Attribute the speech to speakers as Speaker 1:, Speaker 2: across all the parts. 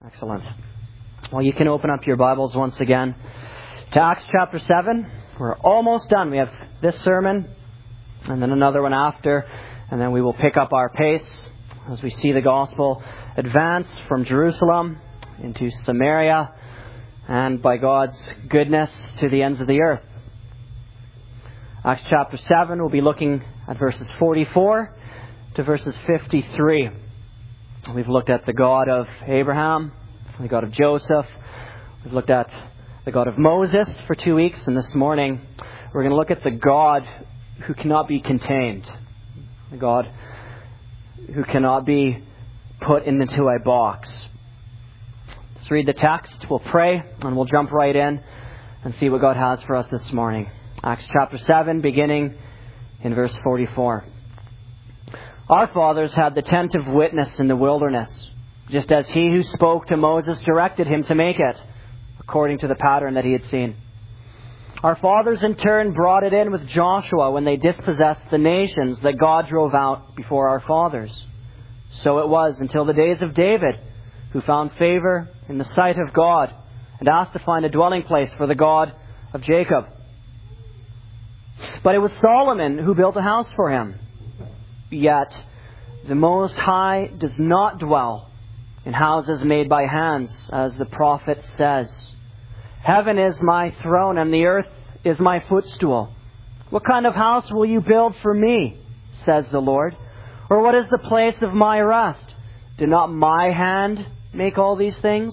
Speaker 1: Excellent. Well, you can open up your Bibles once again to Acts chapter 7. We're almost done. We have this sermon and then another one after, and then we will pick up our pace as we see the gospel advance from Jerusalem into Samaria and by God's goodness to the ends of the earth. Acts chapter 7, we'll be looking at verses 44 to verses 53. We've looked at the God of Abraham, the God of Joseph. We've looked at the God of Moses for 2 weeks. And this morning, we're going to look at the God who cannot be contained. The God who cannot be put into a box. Let's read the text. We'll pray and we'll jump right in and see what God has for us this morning. Acts chapter 7, beginning in verse 44. Our fathers had the tent of witness in the wilderness, just as he who spoke to Moses directed him to make it, according to the pattern that he had seen. Our fathers in turn brought it in with Joshua when they dispossessed the nations that God drove out before our fathers. So it was until the days of David, who found favor in the sight of God and asked to find a dwelling place for the God of Jacob. But it was Solomon who built a house for him. Yet the Most High does not dwell in houses made by hands, as the prophet says. Heaven is my throne and the earth is my footstool. What kind of house will you build for me, says the Lord? Or what is the place of my rest? Did not my hand make all these things?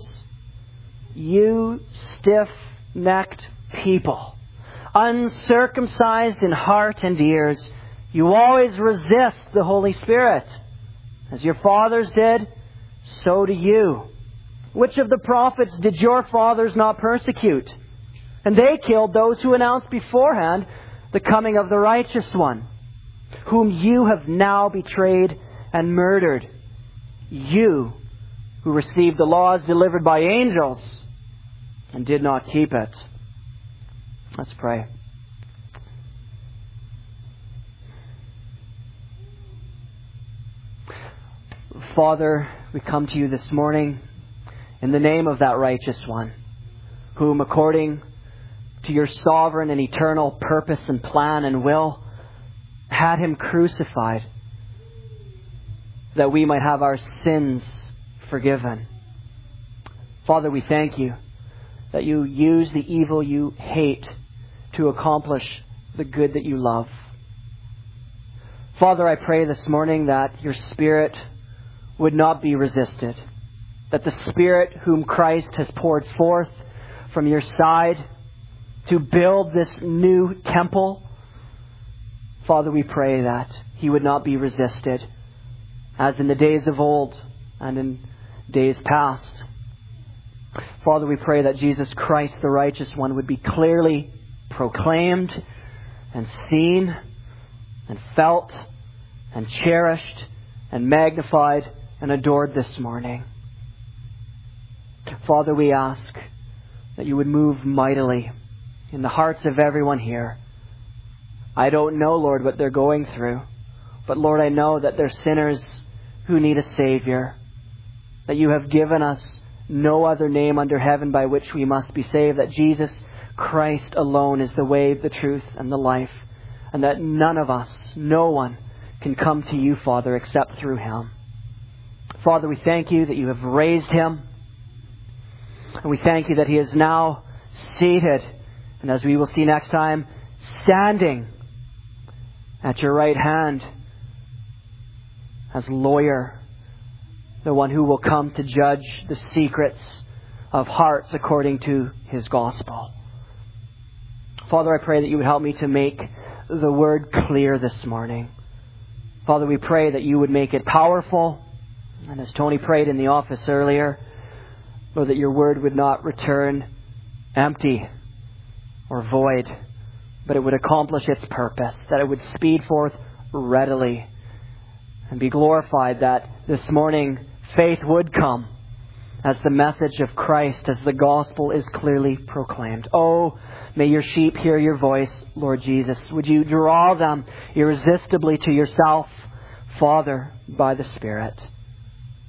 Speaker 1: You stiff-necked people, uncircumcised in heart and ears, you always resist the Holy Spirit. As your fathers did, so do you. Which of the prophets did your fathers not persecute? And they killed those who announced beforehand the coming of the righteous one, whom you have now betrayed and murdered. You who received the laws delivered by angels and did not keep it. Let's pray. Father, we come to you this morning in the name of that righteous one, whom according to your sovereign and eternal purpose and plan and will, had him crucified, that we might have our sins forgiven. Father, we thank you that you use the evil you hate to accomplish the good that you love. Father, I pray this morning that your Spirit would not be resisted, that the Spirit whom Christ has poured forth from your side to build this new temple, Father, we pray that he would not be resisted, as in the days of old and in days past. Father, we pray that Jesus Christ, the righteous one, would be clearly proclaimed and seen and felt and cherished and magnified and adored this morning. Father, we ask that you would move mightily in the hearts of everyone here. I don't know, Lord, what they're going through, but Lord, I know that they're sinners who need a Savior, that you have given us no other name under heaven by which we must be saved, that Jesus Christ alone is the way, the truth, and the life, and that none of us, no one, can come to you, Father, except through him. Father, we thank you that you have raised him. And we thank you that he is now seated. And as we will see next time, standing at your right hand as lawyer, the one who will come to judge the secrets of hearts according to his gospel. Father, I pray that you would help me to make the word clear this morning. Father, we pray that you would make it powerful. And as Tony prayed in the office earlier, Lord, that your word would not return empty or void, but it would accomplish its purpose, that it would speed forth readily and be glorified, that this morning faith would come as the message of Christ, as the gospel is clearly proclaimed. Oh, may your sheep hear your voice, Lord Jesus. Would you draw them irresistibly to yourself, Father, by the Spirit.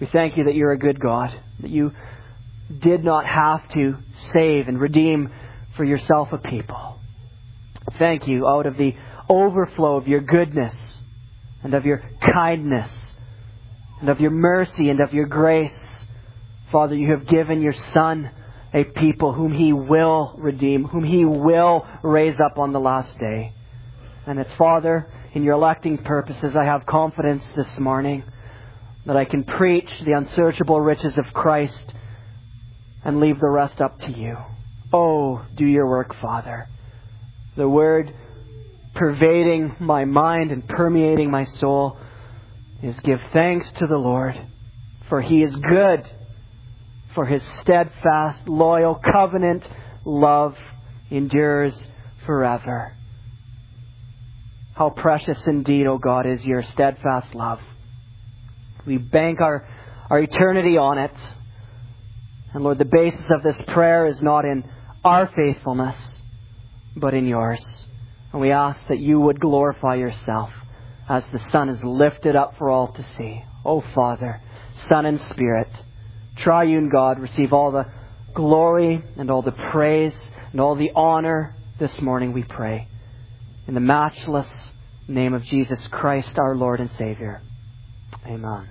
Speaker 1: We thank you that you're a good God, that you did not have to save and redeem for yourself a people. Thank you, out of the overflow of your goodness and of your kindness and of your mercy and of your grace, Father, you have given your Son a people whom He will redeem, whom He will raise up on the last day. And it's, Father, in your electing purposes, I have confidence this morning that I can preach the unsearchable riches of Christ and leave the rest up to you. Oh, do your work, Father. The word pervading my mind and permeating my soul is give thanks to the Lord, for He is good, for His steadfast, loyal, covenant love endures forever. How precious indeed, O God, is your steadfast love. We bank our eternity on it. And Lord, the basis of this prayer is not in our faithfulness, but in yours. And we ask that you would glorify yourself as the Son is lifted up for all to see. O Father, Son and Spirit, triune God, receive all the glory and all the praise and all the honor this morning, we pray. In the matchless name of Jesus Christ, our Lord and Savior. Amen.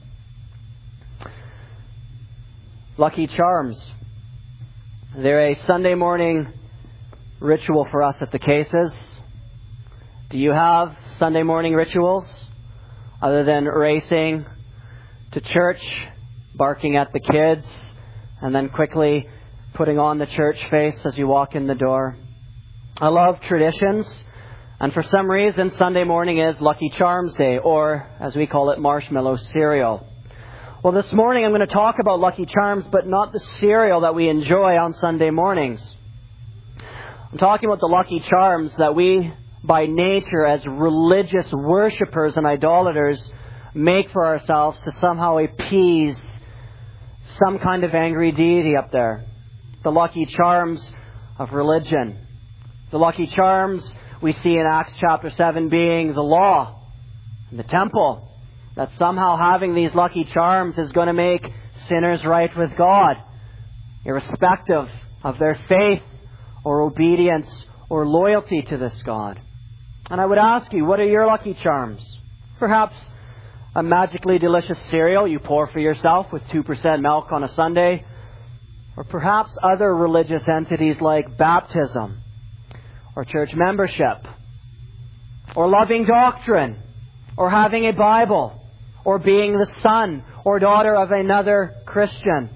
Speaker 1: Lucky Charms. They're a Sunday morning ritual for us at the Cases. Do you have Sunday morning rituals other than racing to church, barking at the kids, and then quickly putting on the church face as you walk in the door? I love traditions, and for some reason Sunday morning is Lucky Charms Day, or as we call it, marshmallow cereal. Well, this morning I'm going to talk about Lucky Charms, but not the cereal that we enjoy on Sunday mornings. I'm talking about the Lucky Charms that we, by nature, as religious worshippers and idolaters, make for ourselves to somehow appease some kind of angry deity up there. The Lucky Charms of religion. The Lucky Charms we see in Acts chapter 7 being the law and the temple. That somehow having these lucky charms is going to make sinners right with God, irrespective of their faith or obedience or loyalty to this God. And I would ask you, what are your lucky charms? Perhaps a magically delicious cereal you pour for yourself with 2% milk on a Sunday. Or perhaps other religious entities like baptism or church membership or loving doctrine or having a Bible or being the son or daughter of another Christian.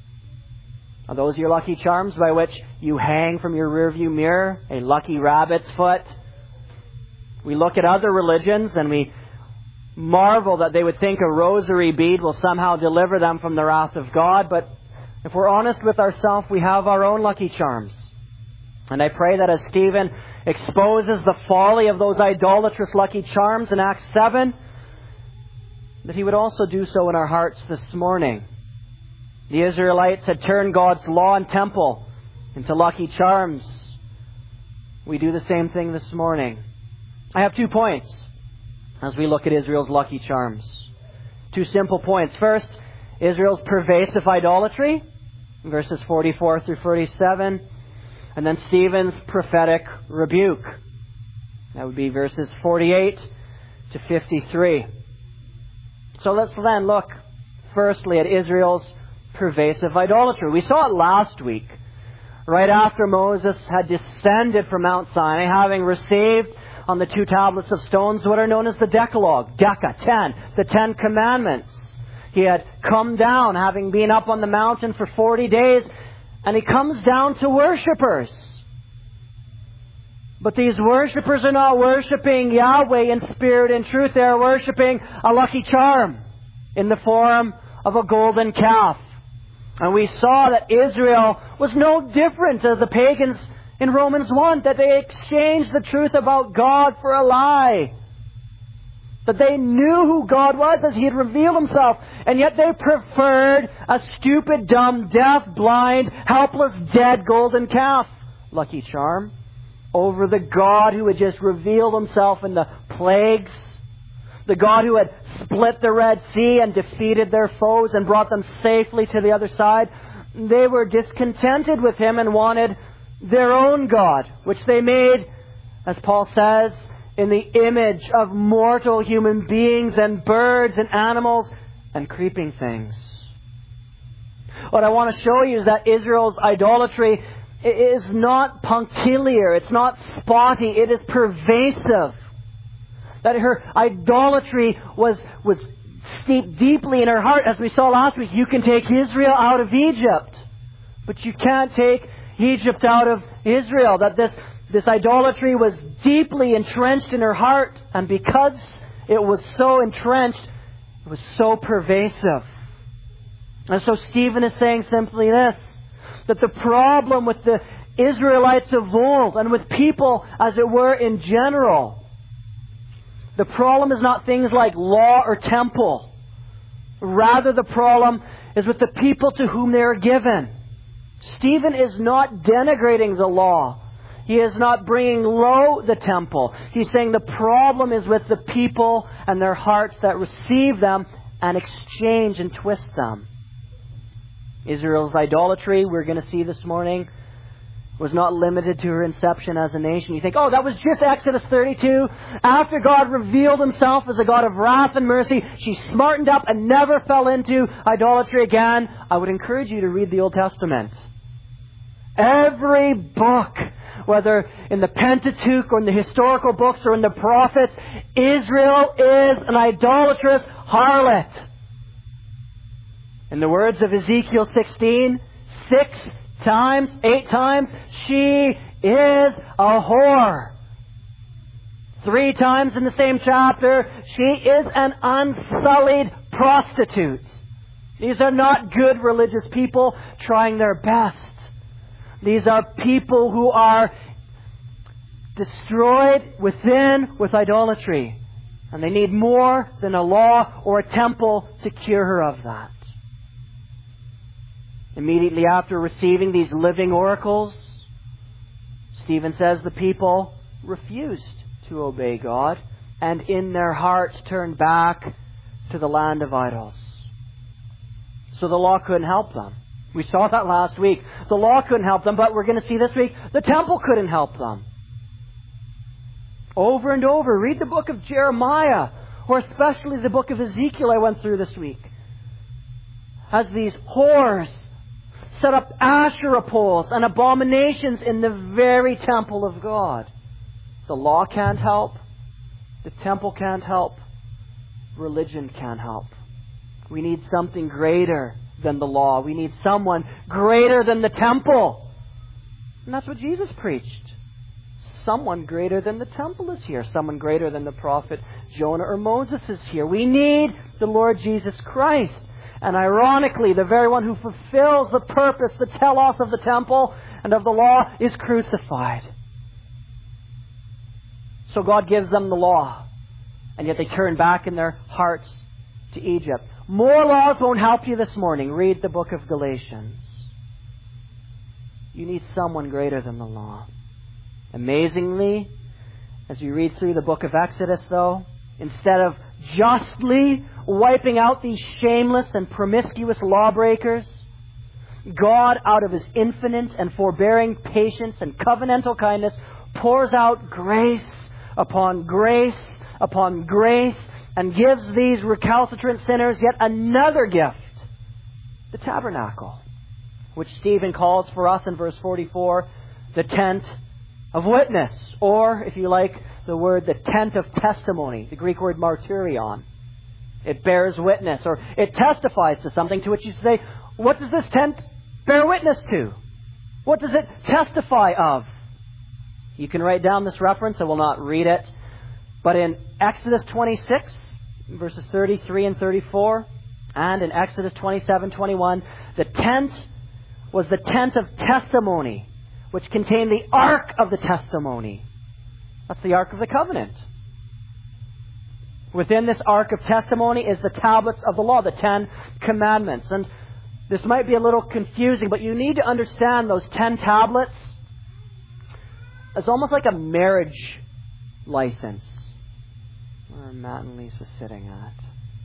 Speaker 1: Are those your lucky charms by which you hang from your rearview mirror? A lucky rabbit's foot? We look at other religions and we marvel that they would think a rosary bead will somehow deliver them from the wrath of God. But if we're honest with ourselves, we have our own lucky charms. And I pray that as Stephen exposes the folly of those idolatrous lucky charms in Acts 7, that he would also do so in our hearts this morning. The Israelites had turned God's law and temple into lucky charms. We do the same thing this morning. I have 2 points as we look at Israel's lucky charms. 2 simple points. First, Israel's pervasive idolatry, verses 44 through 47. And then Stephen's prophetic rebuke. That would be verses 48 to 53. So let's then look firstly at Israel's pervasive idolatry. We saw it last week, right after Moses had descended from Mount Sinai, having received on the 2 tablets of stones what are known as the Decalogue, 10, the 10 Commandments. He had come down, having been up on the mountain for 40 days, and he comes down to worshippers. But these worshippers are not worshipping Yahweh in spirit and truth. They are worshipping a lucky charm in the form of a golden calf. And we saw that Israel was no different as the pagans in Romans 1, that they exchanged the truth about God for a lie. That they knew who God was as He had revealed Himself, and yet they preferred a stupid, dumb, deaf, blind, helpless, dead golden calf, lucky charm, over the God who had just revealed Himself in the plagues, The God who had split the Red Sea and defeated their foes and brought them safely to the other side. They were discontented with Him and wanted their own God, which they made, as Paul says, in the image of mortal human beings and birds and animals and creeping things. What I want to show you is that Israel's idolatry is not punctiliar, it's not spotty, it is pervasive. That her idolatry was steeped deeply in her heart. As we saw last week, you can take Israel out of Egypt, but you can't take Egypt out of Israel. That this idolatry was deeply entrenched in her heart, and because it was so entrenched, it was so pervasive. And so Stephen is saying simply this, that the problem with the Israelites of old and with people, as it were, in general, the problem is not things like law or temple. Rather, the problem is with the people to whom they are given. Stephen is not denigrating the law. He is not bringing low the temple. He's saying the problem is with the people and their hearts that receive them and exchange and twist them. Israel's idolatry, we're going to see this morning, was not limited to her inception as a nation. You think, oh, that was just Exodus 32. After God revealed Himself as a God of wrath and mercy, she smartened up and never fell into idolatry again. I would encourage you to read the Old Testament. Every book, whether in the Pentateuch or in the historical books or in the prophets, Israel is an idolatrous harlot. In the words of Ezekiel 16, 8 times, she is a whore. 3 times in the same chapter, she is an unsullied prostitute. These are not good religious people trying their best. These are people who are destroyed within with idolatry. And they need more than a law or a temple to cure her of that. Immediately after receiving these living oracles, Stephen says the people refused to obey God and in their hearts turned back to the land of idols. So the law couldn't help them. We saw that last week. The law couldn't help them, but we're going to see this week, the temple couldn't help them. Over and over, read the book of Jeremiah, or especially the book of Ezekiel I went through this week. As these whores set up Asherah poles and abominations in the very temple of God. The law can't help. The temple can't help. Religion can't help. We need something greater than the law. We need someone greater than the temple. And that's what Jesus preached. Someone greater than the temple is here. Someone greater than the prophet Jonah or Moses is here. We need the Lord Jesus Christ. And ironically, the very one who fulfills the purpose, the telos of the temple and of the law, is crucified. So God gives them the law. And yet they turn back in their hearts to Egypt. More laws won't help you this morning. Read the book of Galatians. You need someone greater than the law. Amazingly, as you read through the book of Exodus, though, instead of justly wiping out these shameless and promiscuous lawbreakers, God, out of His infinite and forbearing patience and covenantal kindness, pours out grace upon grace upon grace and gives these recalcitrant sinners yet another gift, the tabernacle, which Stephen calls for us in verse 44, the tent of witness, or, if you like, the word, the tent of testimony, the Greek word martyrion. It bears witness, or it testifies to something, to which you say, what does this tent bear witness to? What does it testify of? You can write down this reference. I will not read it. But in Exodus 26, verses 33 and 34, and in Exodus 27:21, the tent was the tent of testimony, which contained the ark of the testimony. That's the Ark of the Covenant. Within this Ark of Testimony is the tablets of the law, the 10 Commandments. And this might be a little confusing, but you need to understand those 10 tablets as almost like a marriage license. where Matt and Lisa sitting at.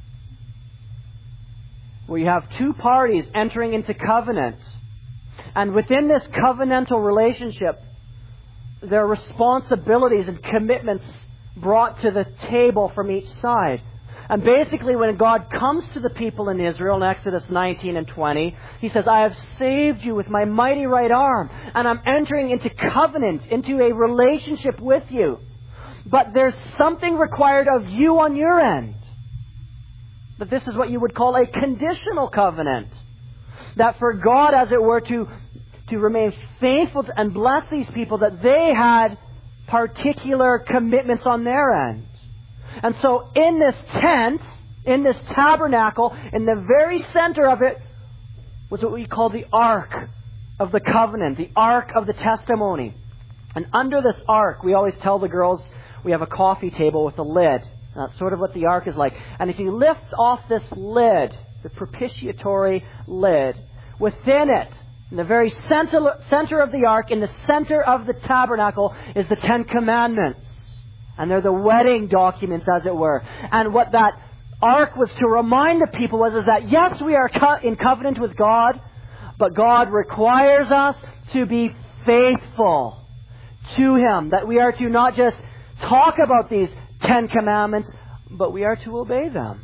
Speaker 1: We have two parties entering into covenant. And within this covenantal relationship, there are responsibilities and commitments brought to the table from each side. And basically, when God comes to the people in Israel in Exodus 19 and 20, He says, I have saved you with my mighty right arm, and I'm entering into covenant, into a relationship with you. But there's something required of you on your end. But this is what you would call a conditional covenant. That for God, as it were, to remain faithful and bless these people, that they had particular commitments on their end. And so in this tent, in this tabernacle, in the very center of it, was what we call the Ark of the Covenant, the Ark of the Testimony. And under this Ark, we always tell the girls, we have a coffee table with a lid. That's sort of what the Ark is like. And if you lift off this lid, the propitiatory lid, within it, in the very center of the Ark, in the center of the tabernacle, is the Ten Commandments. And they're the wedding documents, as it were. And what that Ark was to remind the people was that, yes, we are in covenant with God, but God requires us to be faithful to Him. That we are to not just talk about these 10 Commandments, but we are to obey them.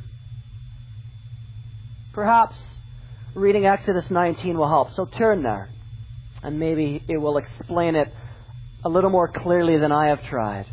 Speaker 1: Perhaps reading Exodus 19 will help. So turn there, and maybe it will explain it a little more clearly than I have tried.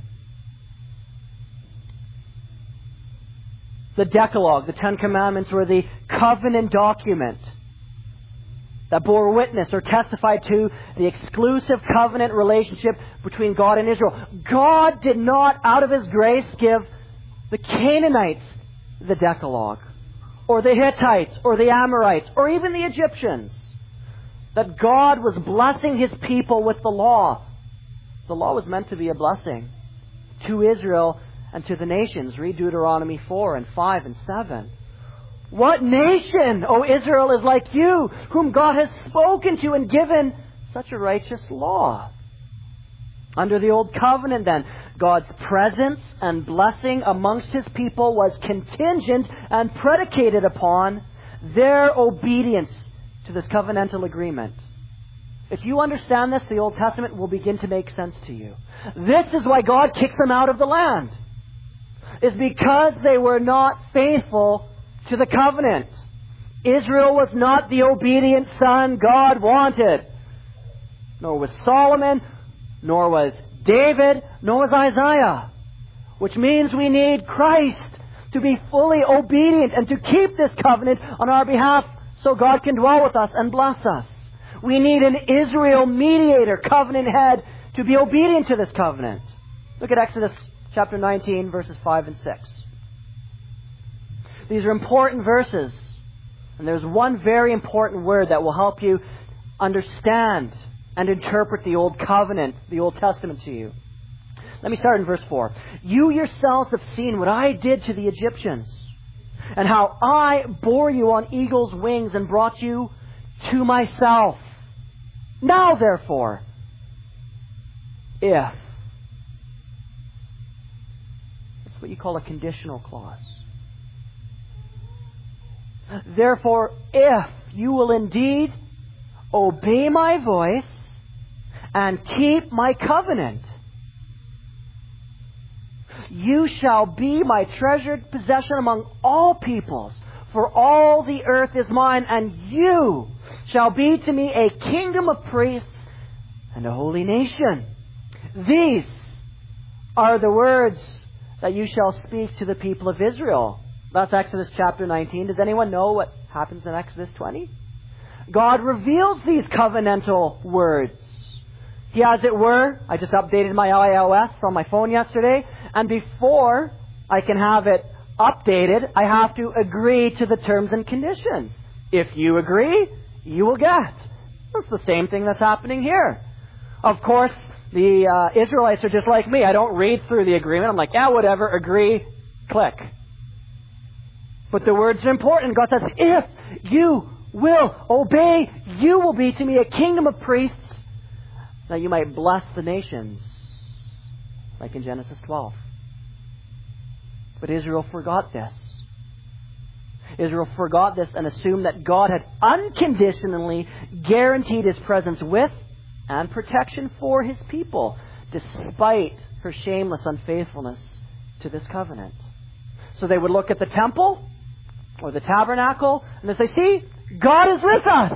Speaker 1: The Decalogue, the 10 Commandments, were the covenant document that bore witness or testified to the exclusive covenant relationship between God and Israel. God did not, out of His grace, give the Canaanites the Decalogue, or the Hittites, or the Amorites, or even the Egyptians. That God was blessing His people with the law. The law was meant to be a blessing to Israel and to the nations. Read Deuteronomy 4 and 5 and 7. What nation, O Israel, is like you, whom God has spoken to and given such a righteous law? Under the Old Covenant, then, God's presence and blessing amongst His people was contingent and predicated upon their obedience to this covenantal agreement. If you understand this, the Old Testament will begin to make sense to you. This is why God kicks them out of the land. Is because they were not faithful to the covenant. Israel was not the obedient son God wanted. Nor was Solomon, nor was David, nor was Isaiah. Which means we need Christ to be fully obedient and to keep this covenant on our behalf so God can dwell with us and bless us. We need an Israel mediator, covenant head, to be obedient to this covenant. Look at Exodus chapter 19, verses 5 and 6. These are important verses. And there's one very important word that will help you understand and interpret the Old Covenant, the Old Testament to you. Let me start in verse 4. You yourselves have seen what I did to the Egyptians, and how I bore you on eagle's wings and brought you to myself. Now, therefore, if... That's what you call a conditional clause. Therefore, if you will indeed obey my voice and keep my covenant, you shall be my treasured possession among all peoples, for all the earth is mine, and you shall be to me a kingdom of priests and a holy nation. These are the words that you shall speak to the people of Israel. That's Exodus chapter 19. Does anyone know what happens in Exodus 20? God reveals these covenantal words. He, as it were, I just updated my iOS on my phone yesterday, and before I can have it updated, I have to agree to the terms and conditions. If you agree, you will get. That's the same thing that's happening here. Of course, the Israelites are just like me. I don't read through the agreement. I'm like, yeah, whatever, agree, click. But the words are important. God says, if you will obey, you will be to me a kingdom of priests, that you might bless the nations, like in Genesis 12. But Israel forgot this. Israel forgot this and assumed that God had unconditionally guaranteed His presence with and protection for His people, despite her shameless unfaithfulness to this covenant. So they would look at the temple or the tabernacle and they say, see, God is with us.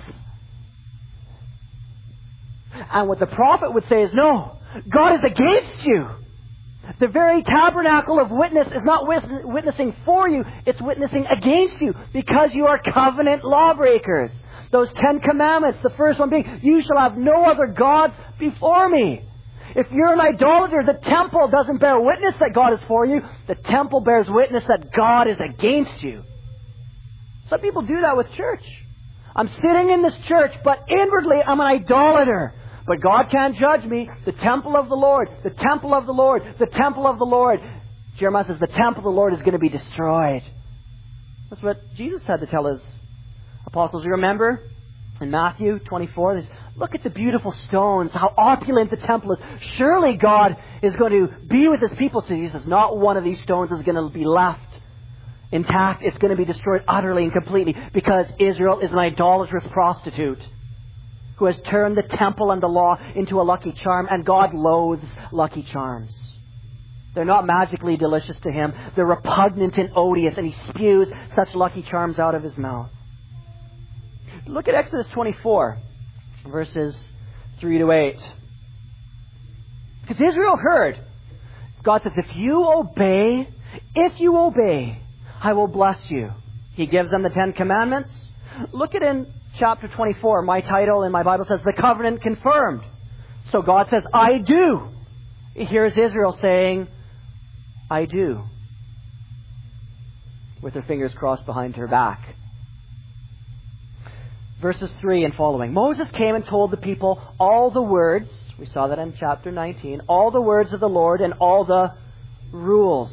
Speaker 1: And what the prophet would say is, no, God is against you. The very tabernacle of witness is not witnessing for you, it's witnessing against you because you are covenant lawbreakers. Those 10 commandments, the first one being, you shall have no other gods before me. If you're an idolater, the temple doesn't bear witness that God is for you. The temple bears witness that God is against you. Some people do that with church. I'm sitting in this church, but inwardly I'm an idolater. But God can't judge me. The temple of the Lord, the temple of the Lord, the temple of the Lord. Jeremiah says the temple of the Lord is going to be destroyed. That's what Jesus had to tell His apostles. You remember in Matthew 24, look at the beautiful stones, how opulent the temple is. Surely God is going to be with His people. So He says, not one of these stones is going to be left intact. It's going to be destroyed utterly and completely because Israel is an idolatrous prostitute who has turned the temple and the law into a lucky charm, and God loathes lucky charms. They're not magically delicious to Him. They're repugnant and odious, and He spews such lucky charms out of His mouth. Look at Exodus 24, verses 3 to 8. Because Israel heard, God says, if you obey, I will bless you. He gives them the 10 commandments. Look at in chapter 24. My title in my Bible says, the covenant confirmed. So God says, I do. Here's Israel saying, I do, with her fingers crossed behind her back. Verses 3 and following. Moses came and told the people all the words, we saw that in chapter 19, all the words of the Lord and all the rules.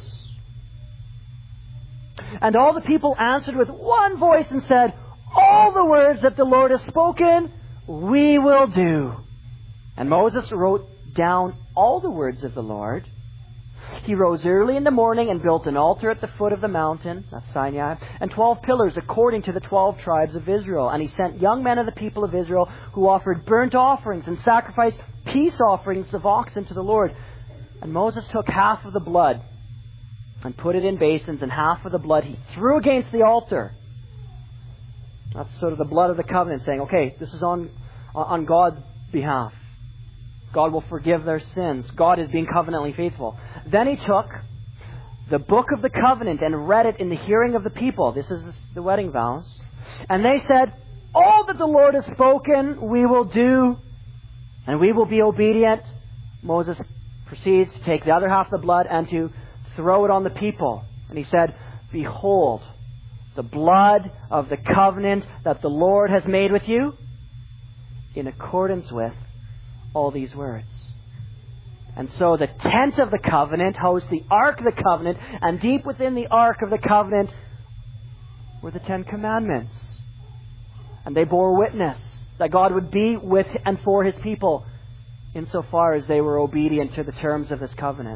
Speaker 1: And all the people answered with one voice and said, all the words that the Lord has spoken, we will do. And Moses wrote down all the words of the Lord. He rose early in the morning and built an altar at the foot of the mountain, that's Sinai, and 12 pillars according to the 12 tribes of Israel. And he sent young men of the people of Israel who offered burnt offerings and sacrificed peace offerings of oxen to the Lord. And Moses took half of the blood and put it in basins, and half of the blood he threw against the altar. That's sort of the blood of the covenant, saying, okay, this is on God's behalf. God will forgive their sins. God is being covenantally faithful. Then he took the book of the covenant and read it in the hearing of the people. This is the wedding vows. And they said, all that the Lord has spoken we will do, and we will be obedient. Moses proceeds to take the other half of the blood and to throw it on the people. And he said, behold, the blood of the covenant that the Lord has made with you, in accordance with all these words. And so the tent of the covenant housed the ark of the covenant, and deep within the ark of the covenant were the 10 commandments. And they bore witness that God would be with and for His people insofar as they were obedient to the terms of this covenant.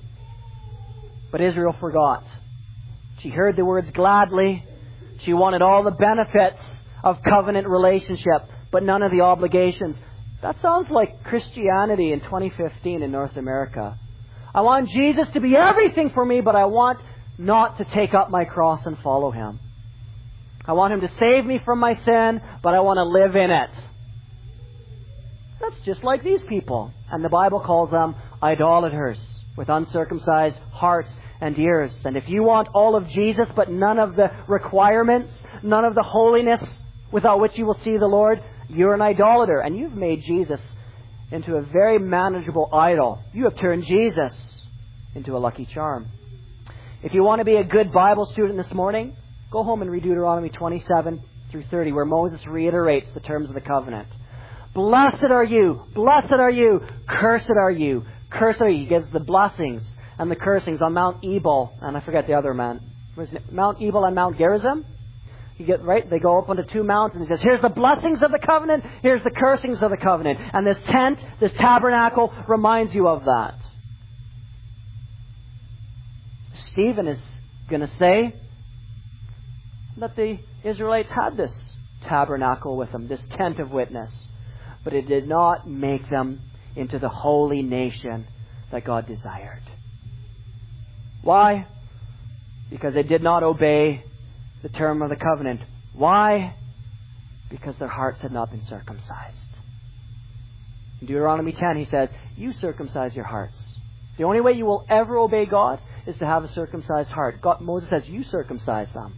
Speaker 1: But Israel forgot. She heard the words gladly. She wanted all the benefits of covenant relationship, but none of the obligations. That sounds like Christianity in 2015 in North America. I want Jesus to be everything for me, but I want not to take up my cross and follow Him. I want Him to save me from my sin, but I want to live in it. That's just like these people. And the Bible calls them idolaters with uncircumcised hearts and ears. And if you want all of Jesus, but none of the requirements, none of the holiness without which you will see the Lord, you're an idolater. And you've made Jesus into a very manageable idol. You have turned Jesus into a lucky charm. If you want to be a good Bible student this morning, go home and read Deuteronomy 27 through 30, where Moses reiterates the terms of the covenant. Blessed are you, cursed are you, cursed are you. He gives the blessings and the cursings on Mount Ebal, and I forget the other man. Was it Mount Ebal and Mount Gerizim? You get right? They go up onto two mountains. He says, here's the blessings of the covenant, here's the cursings of the covenant. And this tent, this tabernacle, reminds you of that. Stephen is going to say that the Israelites had this tabernacle with them, this tent of witness, but it did not make them into the holy nation that God desired. Why? Because they did not obey the term of the covenant. Why? Because their hearts had not been circumcised. In Deuteronomy 10, he says, you circumcise your hearts. The only way you will ever obey God is to have a circumcised heart. Moses says, you circumcise them.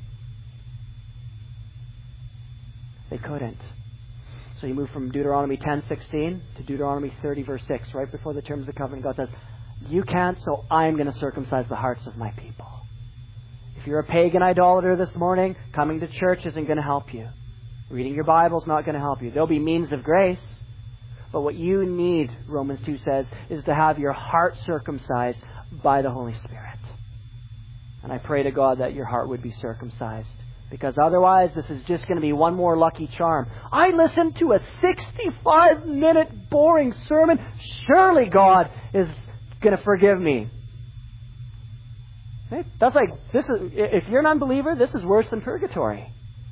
Speaker 1: They couldn't. So you move from Deuteronomy 10:16 to Deuteronomy 30, verse 6, right before the terms of the covenant. God says, you can't, so I'm going to circumcise the hearts of my people. If you're a pagan idolater this morning, coming to church isn't going to help you. Reading your Bible is not going to help you. There'll be means of grace. But what you need, Romans 2 says, is to have your heart circumcised by the Holy Spirit. And I pray to God that your heart would be circumcised. Because otherwise, this is just going to be one more lucky charm. I listened to a 65-minute boring sermon. Surely God is going to forgive me. That's like, if you're an unbeliever, this is worse than purgatory.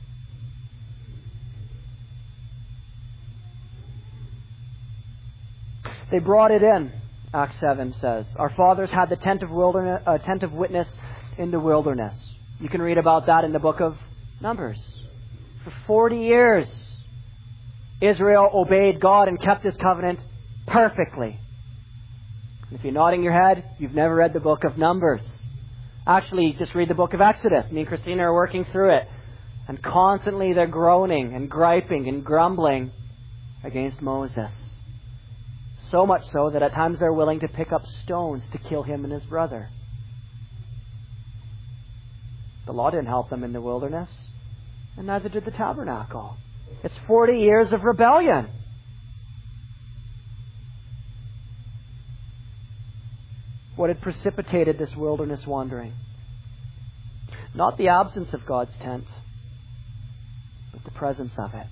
Speaker 1: They brought it in, Acts 7 says. Our fathers had the tent of witness in the wilderness. You can read about that in the book of Numbers. For 40 years, Israel obeyed God and kept His covenant perfectly. If you're nodding your head, you've never read the book of Numbers. Actually, just read the book of Exodus. Me and Christina are working through it. And constantly they're groaning and griping and grumbling against Moses. So much so that at times they're willing to pick up stones to kill him and his brother. The law didn't help them in the wilderness, and neither did the tabernacle. It's 40 years of rebellion. What had precipitated this wilderness wandering? Not the absence of God's tent, but the presence of it.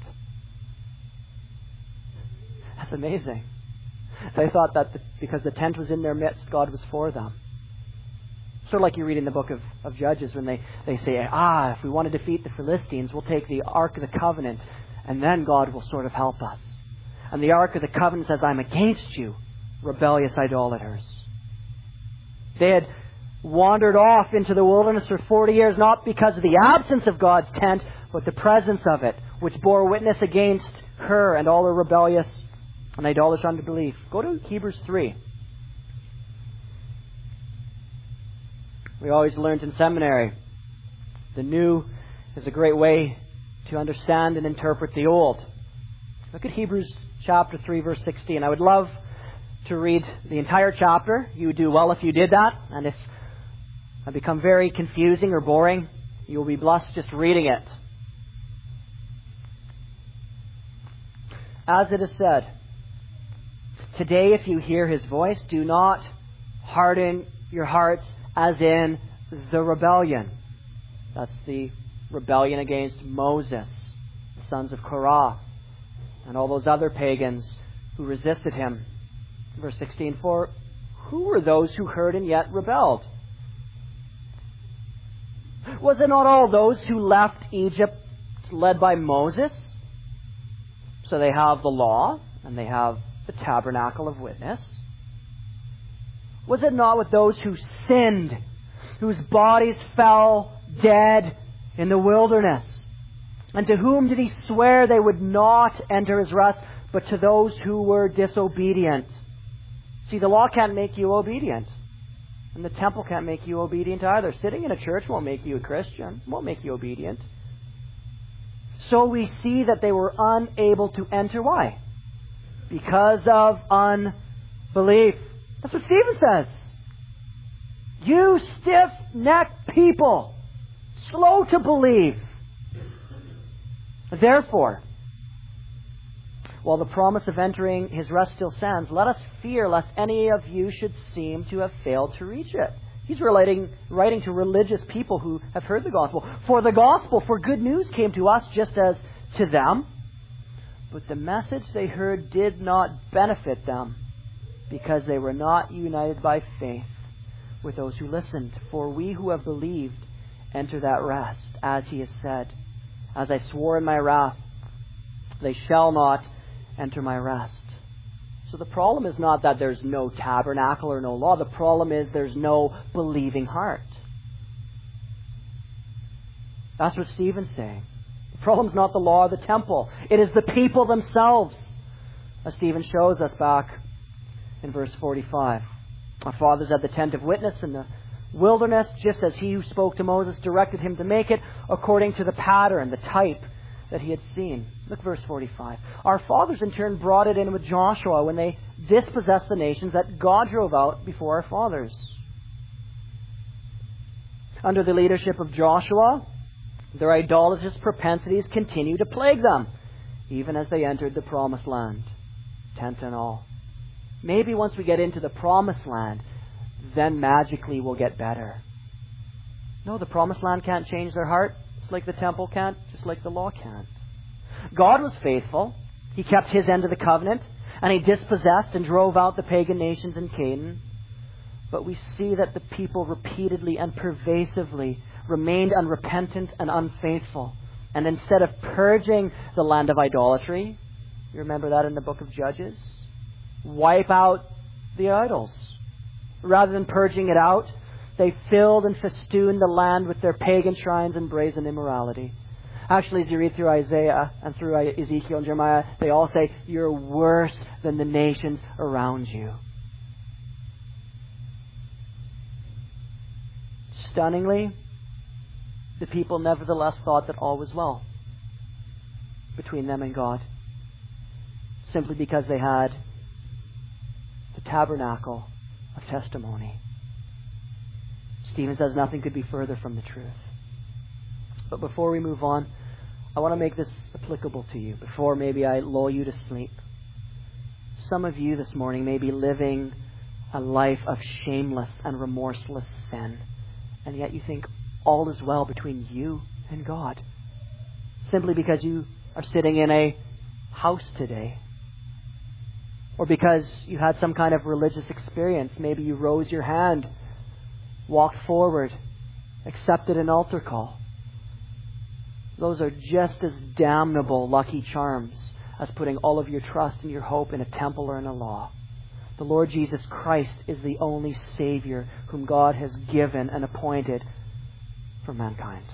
Speaker 1: That's amazing. They thought that because the tent was in their midst, God was for them. Sort of like you read in the book of Judges when they say, if we want to defeat the Philistines, we'll take the Ark of the Covenant and then God will sort of help us. And the Ark of the Covenant says, I'm against you, rebellious idolaters. They had wandered off into the wilderness for 40 years, not because of the absence of God's tent, but the presence of it, which bore witness against her and all her rebellious and idolatrous unbelief. Go to Hebrews 3. We always learned in seminary, the new is a great way to understand and interpret the old. Look at Hebrews chapter 3, verse 16. I would love to read the entire chapter. You would do well if you did that. And if I become very confusing or boring, you will be blessed just reading it. As it is said, today if you hear His voice, do not harden your hearts as in the rebellion. That's the rebellion against Moses, the sons of Korah, and all those other pagans who resisted him. Verse 16, for who were those who heard and yet rebelled? Was it not all those who left Egypt led by Moses? So they have the law and they have the tabernacle of witness. Was it not with those who sinned, whose bodies fell dead in the wilderness? And to whom did He swear they would not enter His rest, but to those who were disobedient? See, the law can't make you obedient. And the temple can't make you obedient either. Sitting in a church won't make you a Christian, won't make you obedient. So we see that they were unable to enter. Why? Because of unbelief. That's what Stephen says. You stiff-necked people, slow to believe. Therefore, while the promise of entering His rest still stands, let us fear lest any of you should seem to have failed to reach it. He's writing to religious people who have heard the gospel. For the gospel, for good news came to us just as to them. But the message they heard did not benefit them, because they were not united by faith with those who listened. For we who have believed enter that rest, as he has said. As I swore in my wrath, they shall not enter my rest. So the problem is not that there's no tabernacle or no law. The problem is there's no believing heart. That's what Stephen's saying. The problem's not the law or the temple. It is the people themselves, as Stephen shows us back in verse 45. Our fathers had the tent of witness in the wilderness, just as he who spoke to Moses directed him to make it according to the pattern, the type that he had seen. Look verse 45. Our fathers in turn brought it in with Joshua when they dispossessed the nations that God drove out before our fathers. Under the leadership of Joshua, their idolatrous propensities continue to plague them, even as they entered the promised land, tent and all. Maybe once we get into the promised land, then magically we'll get better. No, the promised land can't change their heart, just like the temple can't, just like the law can't. God was faithful. He kept his end of the covenant, and he dispossessed and drove out the pagan nations in Canaan. But we see that the people repeatedly and pervasively remained unrepentant and unfaithful. And instead of purging the land of idolatry, you remember that in the book of Judges, wipe out the idols. Rather than purging it out, they filled and festooned the land with their pagan shrines and brazen immorality. Actually, as you read through Isaiah and through Ezekiel and Jeremiah, they all say, you're worse than the nations around you. Stunningly, the people nevertheless thought that all was well between them and God, simply because they had the tabernacle of testimony. Stephen says nothing could be further from the truth. But before we move on, I want to make this applicable to you before maybe I lull you to sleep. Some of you this morning may be living a life of shameless and remorseless sin, and yet you think all is well between you and God, simply because you are sitting in a house today, or because you had some kind of religious experience. Maybe you rose your hand, walked forward, accepted an altar call. Those are just as damnable lucky charms as putting all of your trust and your hope in a temple or in a law. The Lord Jesus Christ is the only Savior whom God has given and appointed for mankind.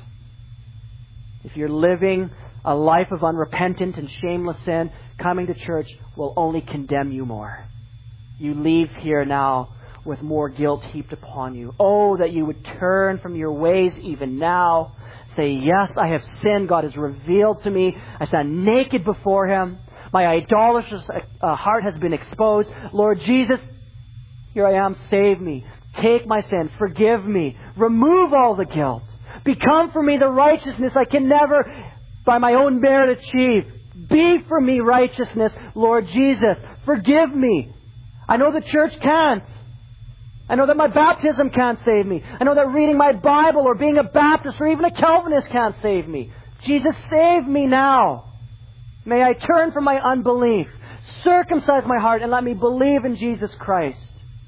Speaker 1: If you're living a life of unrepentant and shameless sin, coming to church will only condemn you more. You leave here now with more guilt heaped upon you. Oh, that you would turn from your ways even now. Say, yes, I have sinned. God has revealed to me. I stand naked before Him. My idolatrous heart has been exposed. Lord Jesus, here I am. Save me. Take my sin. Forgive me. Remove all the guilt. Become for me the righteousness I can never, by my own merit, achieve. Be for me righteousness, Lord Jesus. Forgive me. I know the church can't. I know that my baptism can't save me. I know that reading my Bible or being a Baptist or even a Calvinist can't save me. Jesus, save me now. May I turn from my unbelief. Circumcise my heart and let me believe in Jesus Christ.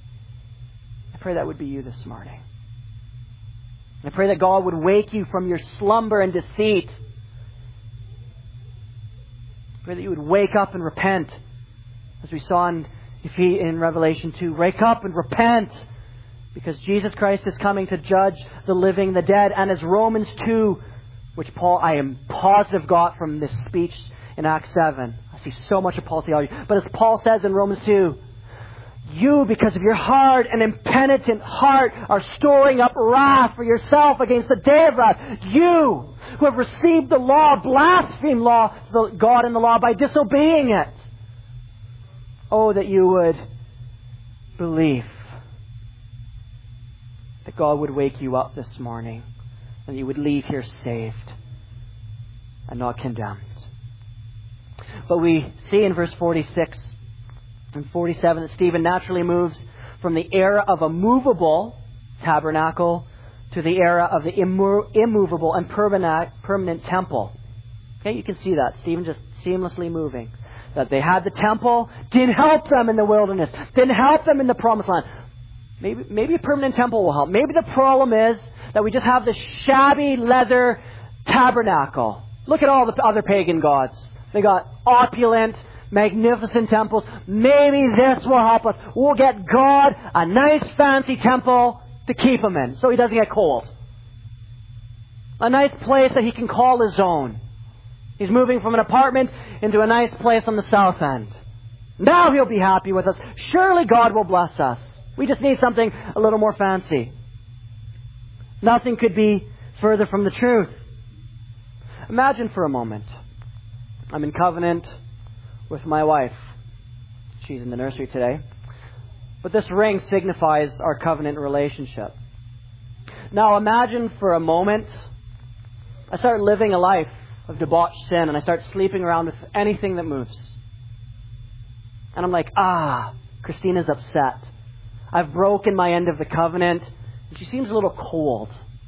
Speaker 1: I pray that would be you this morning. I pray that God would wake you from your slumber and deceit. I pray that you would wake up and repent. As we saw in Revelation 2, wake up and repent, because Jesus Christ is coming to judge the living and the dead. And as Romans 2, which Paul, I am positive, got from this speech in Acts 7. I see so much of Paul's theology. But as Paul says in Romans 2, you, because of your hard and impenitent heart, are storing up wrath for yourself against the day of wrath. You, who have received the law, blaspheme God and the law by disobeying it. Oh, that you would believe that God would wake you up this morning and you would leave here saved and not condemned. But we see in verse 46 and 47 that Stephen naturally moves from the era of a movable tabernacle to the era of the immovable and permanent temple. Okay, you can see that. Stephen just seamlessly moving. That they had the temple, didn't help them in the wilderness, didn't help them in the promised land. Maybe a permanent temple will help. Maybe the problem is that we just have this shabby leather tabernacle. Look at all the other pagan gods. They got opulent, magnificent temples. Maybe this will help us. We'll get God a nice fancy temple to keep him in so he doesn't get cold. A nice place that he can call his own. He's moving from an apartment into a nice place on the south end. Now he'll be happy with us. Surely God will bless us. We just need something a little more fancy. Nothing could be further from the truth. Imagine for a moment, I'm in covenant with my wife. She's in the nursery today. But this ring signifies our covenant relationship. Now imagine for a moment, I start living a life of debauched sin and I start sleeping around with anything that moves. And I'm like, Christina's upset. I've broken my end of the covenant and she seems a little cold.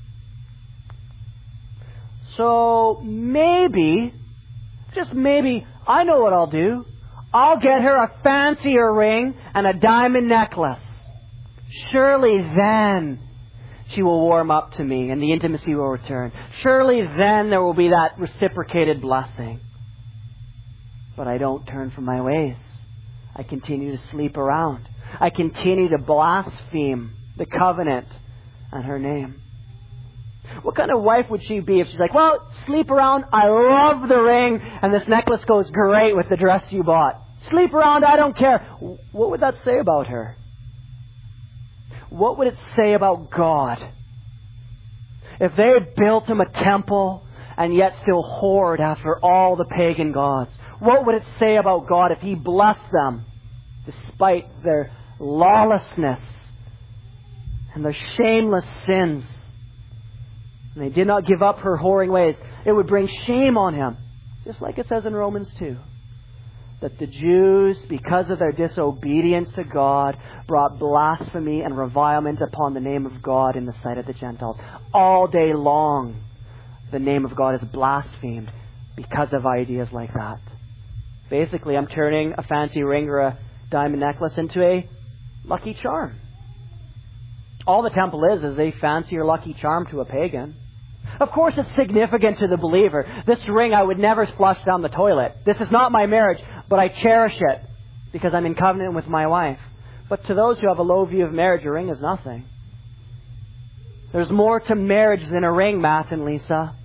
Speaker 1: So maybe, just maybe, I know what I'll do. I'll get her a fancier ring and a diamond necklace. Surely then she will warm up to me and the intimacy will return. Surely then there will be that reciprocated blessing. But I don't turn from my ways. I continue to sleep around. I continue to blaspheme the covenant and her name. What kind of wife would she be if she's like, well, sleep around, I love the ring, and this necklace goes great with the dress you bought. Sleep around, I don't care. What would that say about her? What would it say about God? If they had built him a temple and yet still whored after all the pagan gods, what would it say about God if he blessed them despite their lawlessness and their shameless sins? And they did not give up her whoring ways. It would bring shame on him. Just like it says in Romans 2. That the Jews, because of their disobedience to God, brought blasphemy and revilement upon the name of God in the sight of the Gentiles. All day long, the name of God is blasphemed because of ideas like that. Basically, I'm turning a fancy ring or a diamond necklace into a lucky charm. All the temple is a fancy or lucky charm to a pagan. Of course, it's significant to the believer. This ring I would never flush down the toilet. This is not my marriage, but I cherish it because I'm in covenant with my wife. But to those who have a low view of marriage, a ring is nothing. There's more to marriage than a ring, Matt and Lisa.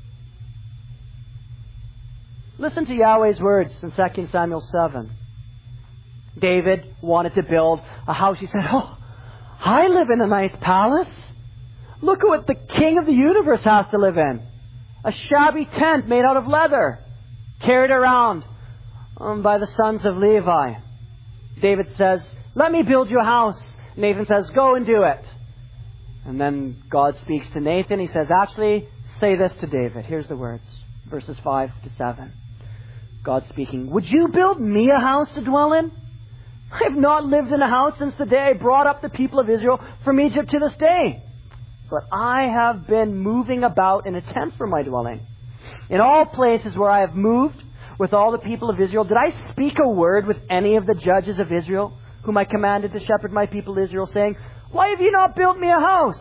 Speaker 1: Listen to Yahweh's words in 2 Samuel 7. David wanted to build a house. He said, I live in a nice palace. Look at what the king of the universe has to live in. A shabby tent made out of leather, carried around by the sons of Levi. David says, let me build you a house. Nathan says, go and do it. And then God speaks to Nathan. He says, actually, say this to David. Here's the words, verses 5 to 7. God speaking, would you build me a house to dwell in? I have not lived in a house since the day I brought up the people of Israel from Egypt to this day. But I have been moving about in a tent for my dwelling. In all places where I have moved with all the people of Israel, did I speak a word with any of the judges of Israel, whom I commanded to shepherd my people Israel, saying, why have you not built me a house?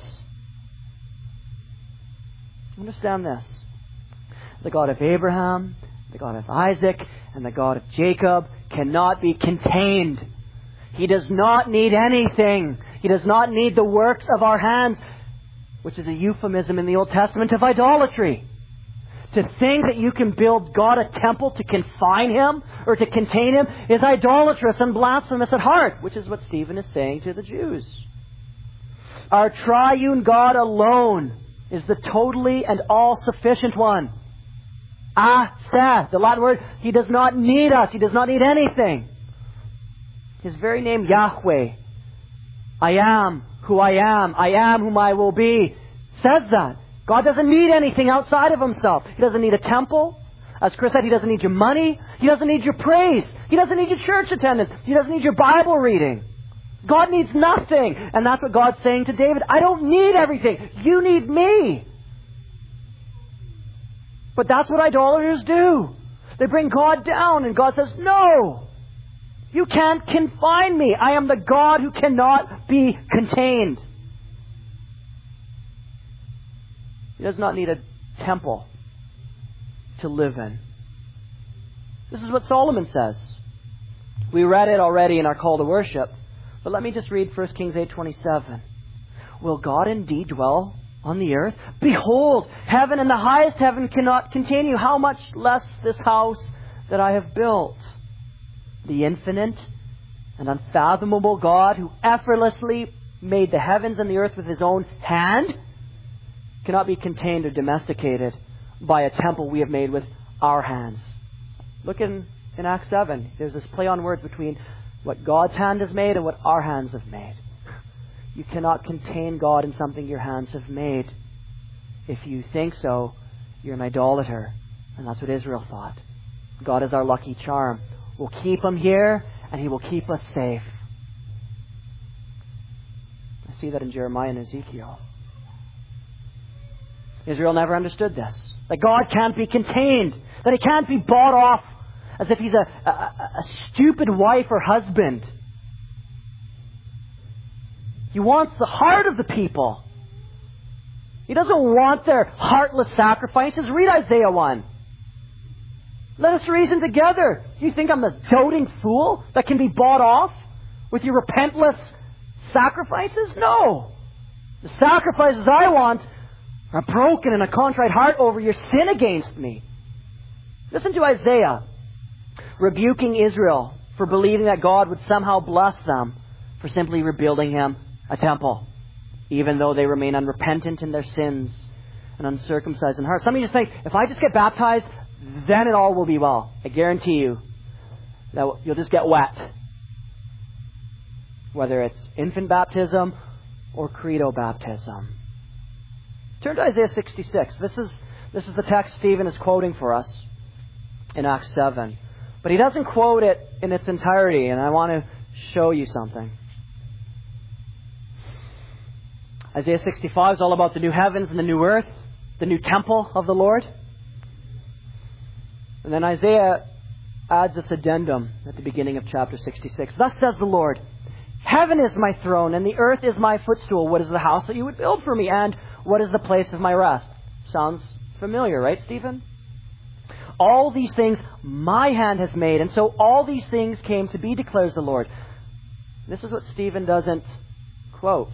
Speaker 1: Understand this. The God of Abraham, the God of Isaac, and the God of Jacob cannot be contained. He does not need anything. He does not need the works of our hands, which is a euphemism in the Old Testament of idolatry. To think that you can build God a temple to confine him or to contain him is idolatrous and blasphemous at heart, which is what Stephen is saying to the Jews. Our triune God alone is the totally and all-sufficient one. Aseh, the Latin word, he does not need us. He does not need anything. His very name, Yahweh, I am who I am whom I will be, says that. God doesn't need anything outside of himself. He doesn't need a temple. As Chris said, he doesn't need your money. He doesn't need your praise. He doesn't need your church attendance. He doesn't need your Bible reading. God needs nothing. And that's what God's saying to David. I don't need everything. You need me. But that's what idolaters do. They bring God down and God says, no. You can't confine me. I am the God who cannot be contained. He does not need a temple to live in. This is what Solomon says. We read it already in our call to worship, but let me just read 1 Kings 8:27. Will God indeed dwell on the earth? Behold, heaven and the highest heaven cannot contain you. How much less this house that I have built? The infinite and unfathomable God, who effortlessly made the heavens and the earth with His own hand, cannot be contained or domesticated by a temple we have made with our hands. Look in Acts 7. There's this play on words between what God's hand has made and what our hands have made. You cannot contain God in something your hands have made. If you think so, you're an idolater. And that's what Israel thought. God is our lucky charm. We'll keep Him here and He will keep us safe. I see that in Jeremiah and Ezekiel. Israel never understood this. That God can't be contained. That He can't be bought off as if He's a stupid wife or husband. He wants the heart of the people. He doesn't want their heartless sacrifices. Read Isaiah 1. Let us reason together. Do you think I'm the doting fool that can be bought off with your repentless sacrifices? No. The sacrifices I want are broken and a contrite heart over your sin against me. Listen to Isaiah rebuking Israel for believing that God would somehow bless them for simply rebuilding Him a temple, even though they remain unrepentant in their sins and uncircumcised in heart. Some of you just think, if I just get baptized, then it all will be well. I guarantee you that you'll just get wet. Whether it's infant baptism or credo baptism. Turn to Isaiah 66. This is the text Stephen is quoting for us in Acts 7. But he doesn't quote it in its entirety, and I want to show you something. Isaiah 65 is all about the new heavens and the new earth, the new temple of the Lord. And then Isaiah adds this addendum at the beginning of chapter 66. Thus says the Lord, Heaven is my throne, and the earth is my footstool. What is the house that you would build for me? And what is the place of my rest? Sounds familiar, right, Stephen? All these things my hand has made, and so all these things came to be, declares the Lord. This is what Stephen doesn't quote,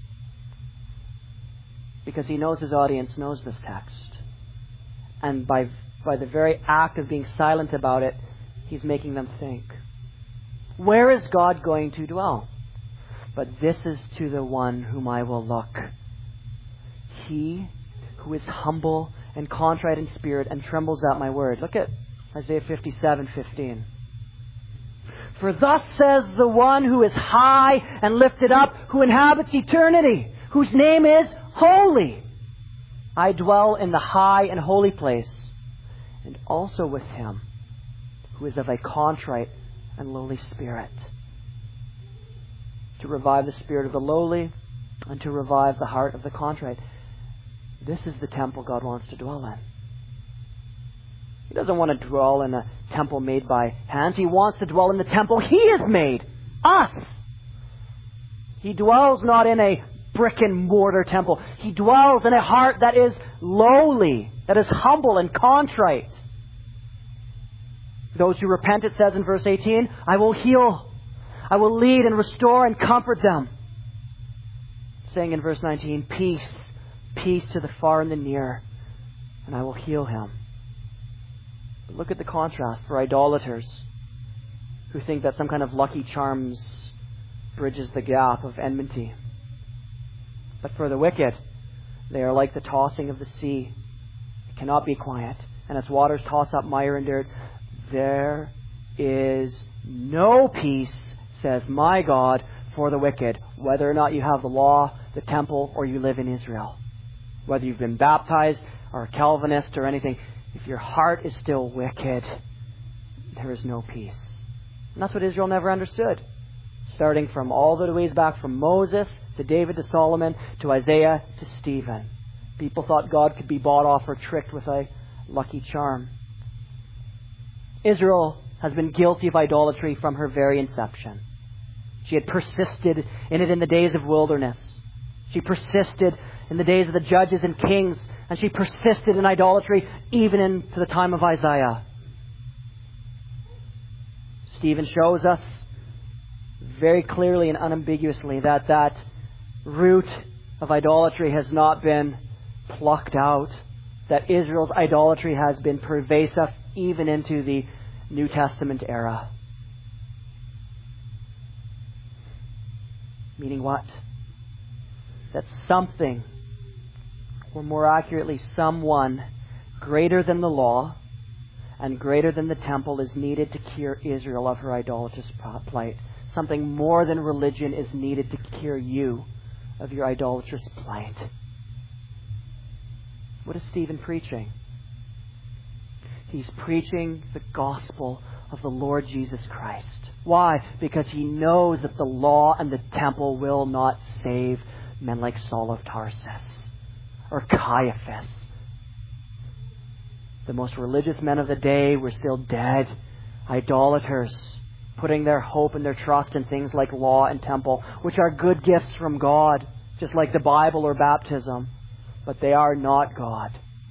Speaker 1: because he knows his audience knows this text. And by the very act of being silent about it, he's making them think. Where is God going to dwell? But this is to the one whom I will look. He who is humble and contrite in spirit and trembles at my word. Look at Isaiah 57:15. For thus says the one who is high and lifted up, who inhabits eternity, whose name is Holy. I dwell in the high and holy place, and also with him who is of a contrite and lowly spirit, to revive the spirit of the lowly and to revive the heart of the contrite. This is the temple God wants to dwell in. He doesn't want to dwell in a temple made by hands. He wants to dwell in the temple He has made, us. He dwells not in a brick and mortar temple. He dwells in a heart that is lowly, that is humble and contrite. Those who repent, it says in verse 18, I will heal, I will lead and restore and comfort them. Saying in verse 19, peace, peace to the far and the near, and I will heal him. But look at the contrast for idolaters who think that some kind of lucky charms bridges the gap of enmity. But for the wicked, they are like the tossing of the sea. It cannot be quiet, and its waters toss up mire and dirt. There is no peace, says my God, for the wicked, whether or not you have the law, the temple, or you live in Israel. Whether you've been baptized or a Calvinist or anything, if your heart is still wicked, there is no peace. And that's what Israel never understood. Starting from all the ways back from Moses to David to Solomon to Isaiah to Stephen. People thought God could be bought off or tricked with a lucky charm. Israel has been guilty of idolatry from her very inception. She had persisted in it in the days of wilderness. She persisted in the days of the judges and kings And she persisted in idolatry even into the time of Isaiah. Stephen shows us very clearly and unambiguously that root of idolatry has not been plucked out, that Israel's idolatry has been pervasive even into the New Testament era. Meaning what? That something, or more accurately, someone greater than the law and greater than the temple is needed to cure Israel of her idolatrous plight. Something more than religion is needed to cure you of your idolatrous plight. What is Stephen preaching? He's preaching the gospel of the Lord Jesus Christ. Why? Because he knows that the law and the temple will not save men like Saul of Tarsus or Caiaphas. The most religious men of the day were still dead, idolaters, putting their hope and their trust in things like law and temple, which are good gifts from God, just like the Bible or baptism, but they are not God.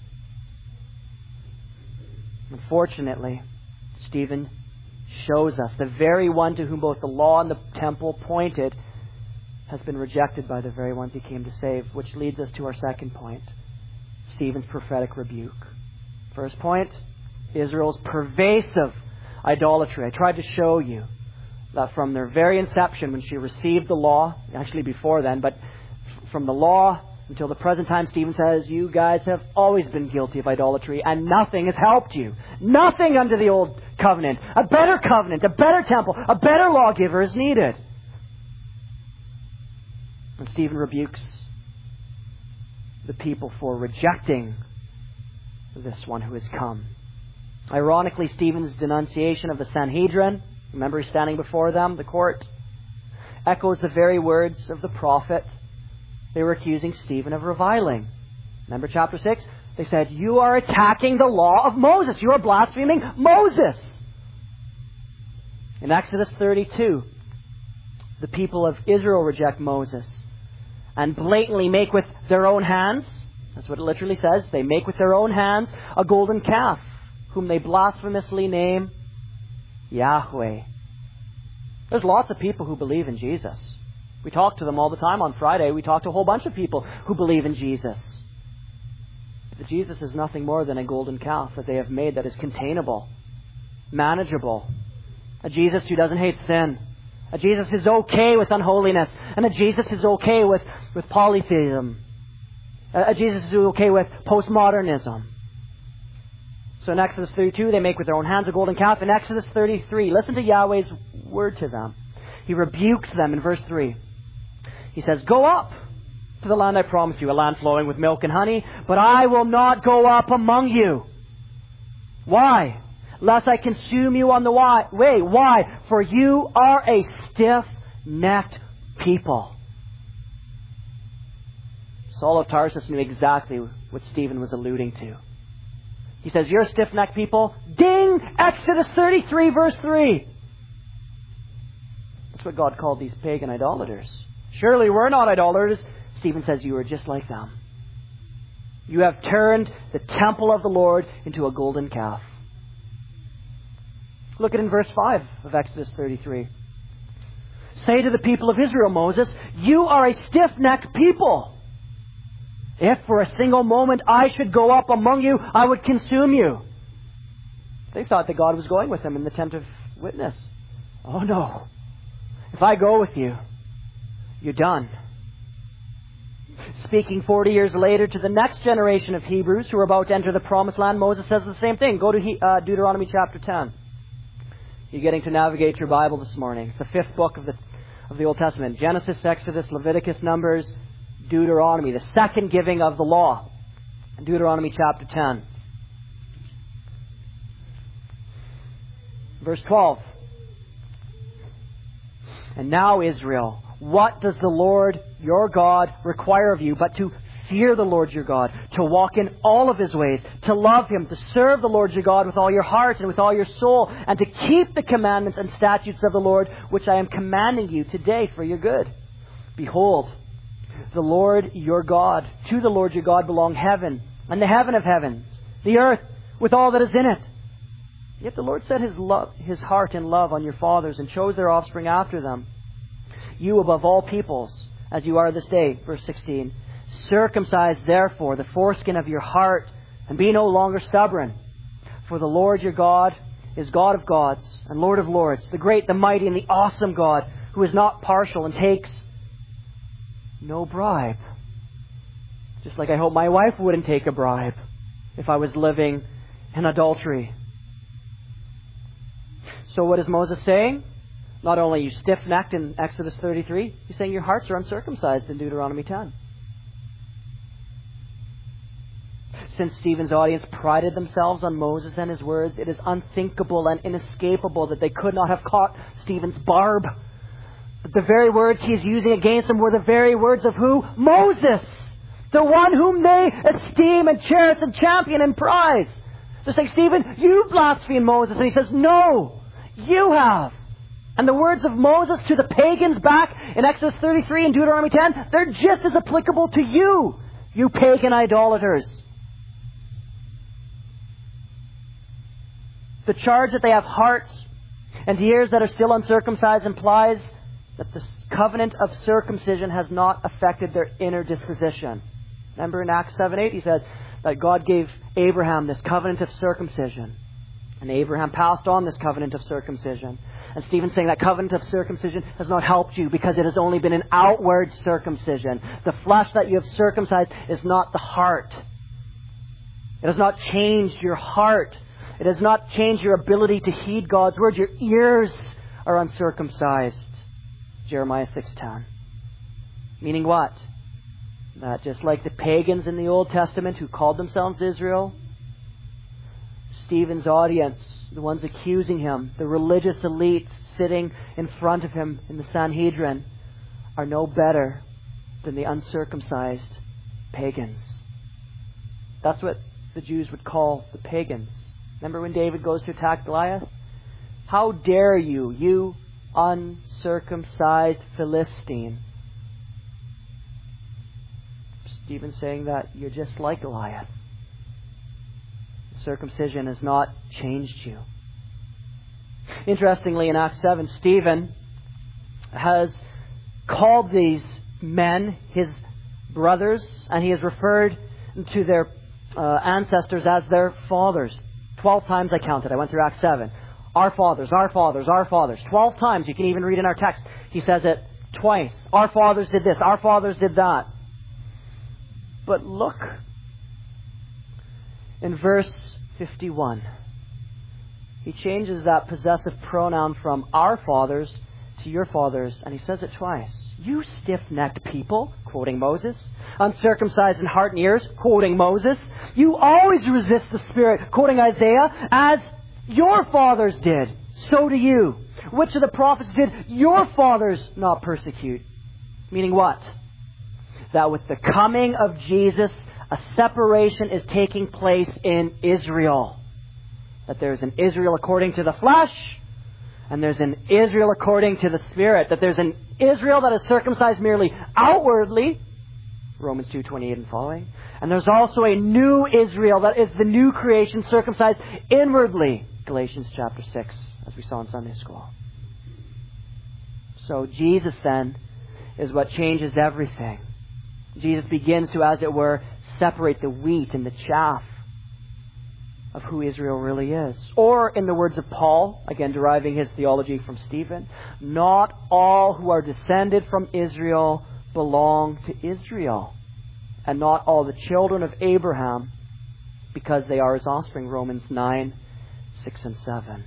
Speaker 1: Unfortunately, Stephen shows us the very one to whom both the law and the temple pointed has been rejected by the very ones he came to save, which leads us to our second point, Stephen's prophetic rebuke. First point, Israel's pervasive idolatry. I tried to show you that from their very inception, when she received the law, actually before then, but from the law until the present time, Stephen says, you guys have always been guilty of idolatry and nothing has helped you. Nothing under the old covenant. A better covenant, a better temple, a better lawgiver is needed. And Stephen rebukes the people for rejecting this one who has come. Ironically, Stephen's denunciation of the Sanhedrin, remember he's standing before them, the court, echoes the very words of the prophet they were accusing Stephen of reviling. Remember chapter 6? They said, you are attacking the law of Moses. You are blaspheming Moses. In Exodus 32, the people of Israel reject Moses and blatantly make with their own hands, that's what it literally says, they make with their own hands a golden calf, whom they blasphemously name Yahweh. There's lots of people who believe in Jesus. We talk to them all the time on Friday. We talk to a whole bunch of people who believe in Jesus. But Jesus is nothing more than a golden calf that they have made that is containable, manageable. A Jesus who doesn't hate sin. A Jesus who's okay with unholiness. And a Jesus who's okay with polytheism. A Jesus who's okay with postmodernism. So in Exodus 32, they make with their own hands a golden calf. In Exodus 33, listen to Yahweh's word to them. He rebukes them in verse 3. He says, go up to the land I promised you, a land flowing with milk and honey, but I will not go up among you. Why? Lest I consume you on the way. Why? For you are a stiff-necked people. Saul of Tarsus knew exactly what Stephen was alluding to. He says, you're a stiff-necked people. Ding! Exodus 33, verse 3. That's what God called these pagan idolaters. Surely we're not idolaters. Stephen says you are just like them. You have turned the temple of the Lord into a golden calf. Look at in verse 5 of Exodus 33. Say to the people of Israel, Moses, you are a stiff-necked people. If for a single moment I should go up among you, I would consume you. They thought that God was going with them in the tent of witness. Oh no. If I go with you, you're done. Speaking 40 years later to the next generation of Hebrews who are about to enter the promised land, Moses says the same thing. Go to Deuteronomy chapter 10. You're getting to navigate your Bible this morning. It's the fifth book of the Old Testament. Genesis, Exodus, Leviticus, Numbers, Deuteronomy. The second giving of the law. Deuteronomy chapter 10. Verse 12. And now, Israel, what does the Lord your God require of you but to fear the Lord your God, to walk in all of His ways, to love Him, to serve the Lord your God with all your heart and with all your soul, and to keep the commandments and statutes of the Lord, which I am commanding you today for your good. Behold, the Lord your God, to the Lord your God belong heaven and the heaven of heavens, the earth with all that is in it. Yet the Lord set His heart in love on your fathers and chose their offspring after them. You above all peoples, as you are this day. Verse 16. Circumcise therefore the foreskin of your heart, and be no longer stubborn. For the Lord your God is God of gods and Lord of lords, the great, the mighty, and the awesome God, who is not partial and takes no bribe. Just like I hope my wife wouldn't take a bribe if I was living in adultery. So what is Moses saying? Not only are you stiff-necked in Exodus 33, he's saying your hearts are uncircumcised in Deuteronomy 10. Since Stephen's audience prided themselves on Moses and his words, it is unthinkable and inescapable that they could not have caught Stephen's barb. But the very words he's using against them were the very words of who? Moses! The one whom they esteem and cherish and champion and prize. They're saying, Stephen, you blaspheme Moses. And he says, no, you have. And the words of Moses to the pagans back in Exodus 33 and Deuteronomy 10, they're just as applicable to you, you pagan idolaters. The charge that they have hearts and ears that are still uncircumcised implies that the covenant of circumcision has not affected their inner disposition. Remember in Acts 7:8 he says that God gave Abraham this covenant of circumcision. And Abraham passed on this covenant of circumcision. And Stephen's saying that covenant of circumcision has not helped you because it has only been an outward circumcision. The flesh that you have circumcised is not the heart. It has not changed your heart. It has not changed your ability to heed God's word. Your ears are uncircumcised. Jeremiah 6:10. Meaning what? That just like the pagans in the Old Testament who called themselves Israel, Stephen's audience, the ones accusing him, the religious elite sitting in front of him in the Sanhedrin, are no better than the uncircumcised pagans. That's what the Jews would call the pagans. Remember when David goes to attack Goliath? How dare you, you uncircumcised Philistine? Stephen's saying that you're just like Goliath. Circumcision has not changed you. Interestingly, in Acts 7, Stephen has called these men his brothers, and he has referred to their ancestors as their fathers. 12 times I counted. I went through Acts 7. Our fathers, our fathers, our fathers. 12 times. You can even read in our text. He says it twice. Our fathers did this. Our fathers did that. But look in verse 51. He changes that possessive pronoun from our fathers to your fathers, and he says it twice. You stiff-necked people, quoting Moses. Uncircumcised in heart and ears, quoting Moses. You always resist the Spirit, quoting Isaiah, as your fathers did. So do you. Which of the prophets did your fathers not persecute? Meaning what? That with the coming of Jesus, a separation is taking place in Israel. That there's an Israel according to the flesh, and there's an Israel according to the Spirit. That there's an Israel that is circumcised merely outwardly, Romans 2:28 and following. And there's also a new Israel that is the new creation, circumcised inwardly, Galatians chapter 6, as we saw in Sunday school. So Jesus then is what changes everything. Jesus begins to, as it were, separate the wheat and the chaff of who Israel really is. Or, in the words of Paul, again deriving his theology from Stephen, not all who are descended from Israel belong to Israel, and not all the children of Abraham, because they are his offspring. Romans 9, 6 and 7.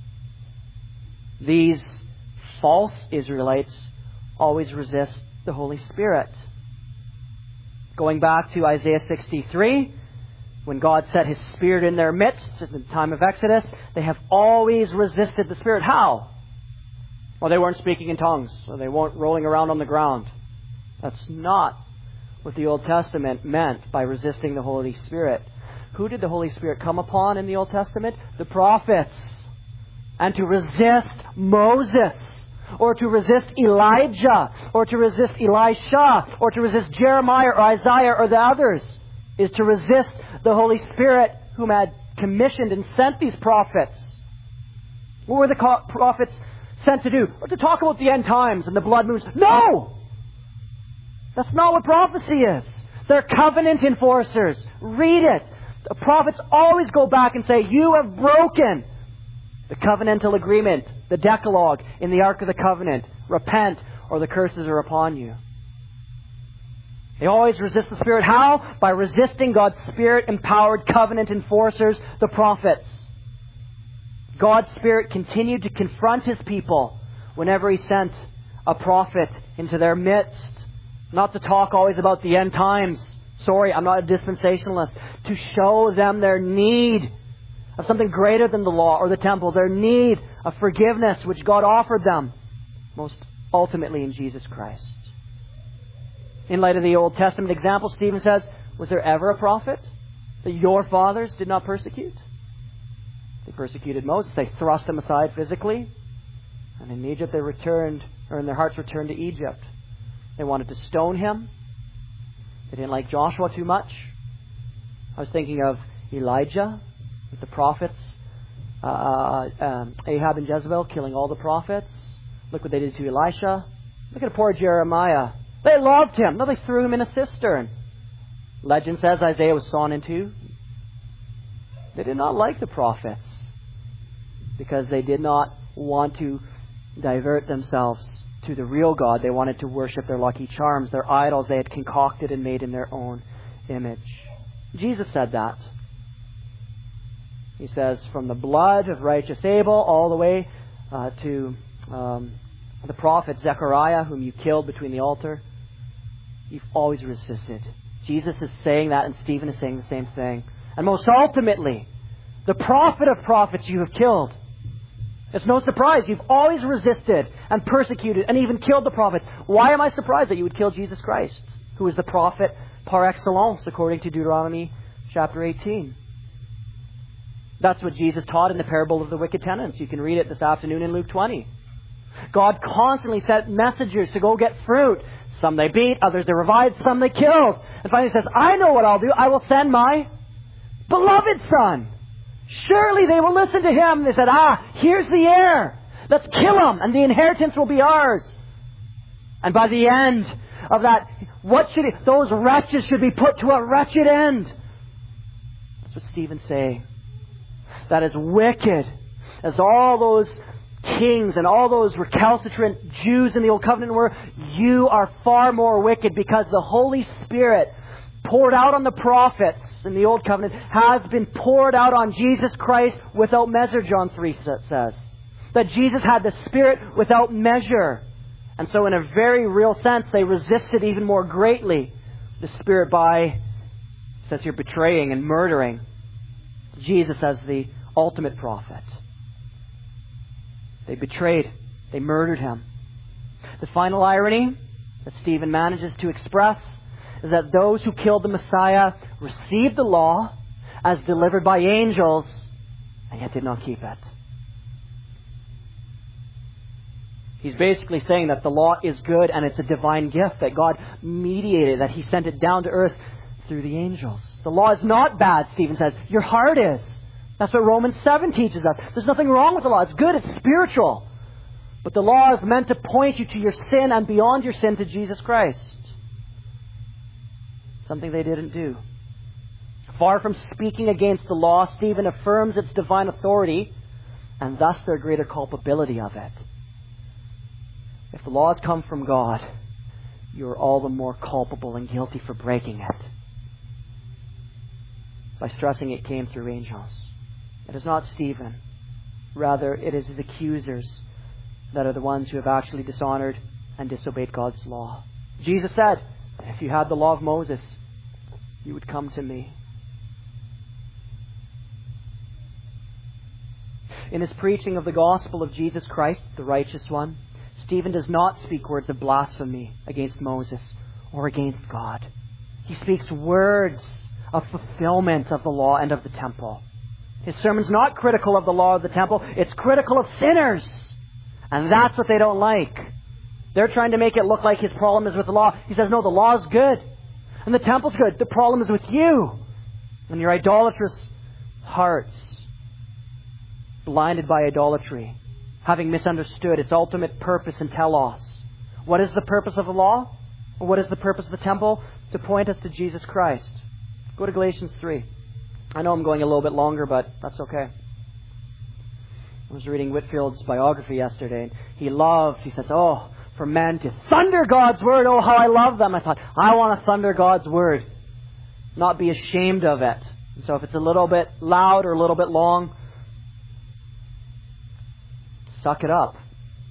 Speaker 1: These false Israelites always resist the Holy Spirit. Going back to Isaiah 63, when God set His Spirit in their midst at the time of Exodus, they have always resisted the Spirit. How? Well, they weren't speaking in tongues, or they weren't rolling around on the ground. That's not what the Old Testament meant by resisting the Holy Spirit. Who did the Holy Spirit come upon in the Old Testament? The prophets. And to resist Moses, or to resist Elijah, or to resist Elisha, or to resist Jeremiah or Isaiah or the others, is to resist the Holy Spirit whom had commissioned and sent these prophets. What were the prophets sent to do? Or to talk about the end times and the blood moons? No! That's not what prophecy is. They're covenant enforcers. Read it. The prophets always go back and say, you have broken the covenantal agreement, the Decalogue in the Ark of the Covenant. Repent, or the curses are upon you. They always resist the Spirit. How? By resisting God's Spirit-empowered covenant enforcers, the prophets. God's Spirit continued to confront His people whenever He sent a prophet into their midst. Not to talk always about the end times. Sorry, I'm not a dispensationalist. To show them their need of something greater than the law or the temple. Their need of forgiveness which God offered them. Most ultimately in Jesus Christ. In light of the Old Testament example, Stephen says, was there ever a prophet that your fathers did not persecute? They persecuted Moses. They thrust him aside physically. And in Egypt they returned, or in their hearts returned to Egypt. They wanted to stone him. They didn't like Joshua too much. I was thinking of Elijah with the prophets. Ahab and Jezebel killing all the prophets. Look what they did to Elisha. Look at poor Jeremiah. They loved him. No, they threw him in a cistern. Legend says Isaiah was sawn in two. They did not like the prophets because they did not want to divert themselves to the real God. They wanted to worship their lucky charms, their idols they had concocted and made in their own image. Jesus said that. He says, from the blood of righteous Abel all the way to the prophet Zechariah, whom you killed between the altar, you've always resisted. Jesus is saying that, and Stephen is saying the same thing. And most ultimately, the prophet of prophets you have killed. It's no surprise. You've always resisted and persecuted and even killed the prophets. Why am I surprised that you would kill Jesus Christ, who is the prophet par excellence, according to Deuteronomy chapter 18? That's what Jesus taught in the parable of the wicked tenants. You can read it this afternoon in Luke 20. God constantly sent messengers to go get fruit. Some they beat, others they revived, some they killed. And finally He says, I know what I'll do. I will send my beloved Son. Surely they will listen to Him. They said, here's the heir. Let's kill him and the inheritance will be ours. And by the end of that, those wretches should be put to a wretched end. That's what Stephen's saying. That as wicked as all those kings and all those recalcitrant Jews in the Old Covenant were, you are far more wicked, because the Holy Spirit poured out on the prophets in the Old Covenant has been poured out on Jesus Christ without measure, John 3 says. That Jesus had the Spirit without measure. And so in a very real sense, they resisted even more greatly the Spirit by, it says here, betraying and murdering Jesus as the ultimate prophet. They betrayed. They murdered Him. The final irony that Stephen manages to express is that those who killed the Messiah received the law as delivered by angels and yet did not keep it. He's basically saying that the law is good and it's a divine gift that God mediated, that He sent it down to earth through the angels. The law is not bad, Stephen says. Your heart is. That's what Romans 7 teaches us. There's nothing wrong with the law. It's good. It's spiritual. But the law is meant to point you to your sin and beyond your sin to Jesus Christ. Something they didn't do. Far from speaking against the law, Stephen affirms its divine authority and thus their greater culpability of it. If the law has come from God, you are all the more culpable and guilty for breaking it. By stressing it came through angels. It is not Stephen. Rather, it is his accusers that are the ones who have actually dishonored and disobeyed God's law. Jesus said, if you had the law of Moses, you would come to me. In his preaching of the gospel of Jesus Christ, the righteous one, Stephen does not speak words of blasphemy against Moses or against God. He speaks words of fulfillment of the law and of the temple. His sermon's not critical of the law of the temple. It's critical of sinners. And that's what they don't like. They're trying to make it look like his problem is with the law. He says, no, the law is good. And the temple's good. The problem is with you and your idolatrous hearts, blinded by idolatry, having misunderstood its ultimate purpose and telos. What is the purpose of the law? What is the purpose of the temple? To point us to Jesus Christ. Go to Galatians 3. I know I'm going a little bit longer, but that's okay. I was reading Whitfield's biography yesterday. He says, oh, for men to thunder God's Word, oh, how I love them. I thought, I want to thunder God's Word, not be ashamed of it. And so if it's a little bit loud or a little bit long, suck it up.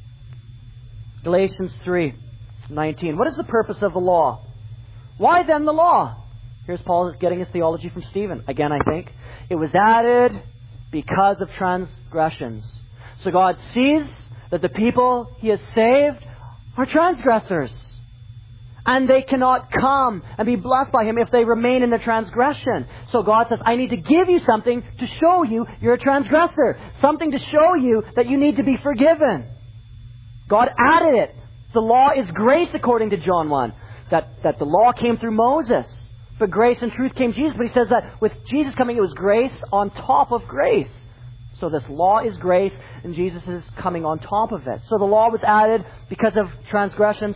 Speaker 1: Galatians 3:19. What is the purpose of the law? Why then the law? Here's Paul getting his theology from Stephen. Again, I think. It was added because of transgressions. So God sees that the people He has saved are transgressors. And they cannot come and be blessed by Him if they remain in their transgression. So God says, I need to give you something to show you you're a transgressor. Something to show you that you need to be forgiven. God added it. The law is grace according to John 1. That the law came through Moses. But grace and truth came Jesus. But He says that with Jesus coming, it was grace on top of grace. So this law is grace, and Jesus is coming on top of it. So the law was added because of transgressions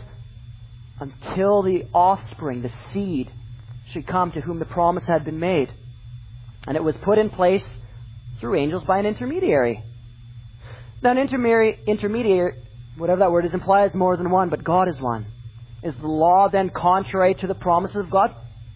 Speaker 1: until the offspring, the seed, should come to whom the promise had been made. And it was put in place through angels by an intermediary. Now an intermediary, whatever that word is, implies more than one, but God is one. Is the law then contrary to the promises of God?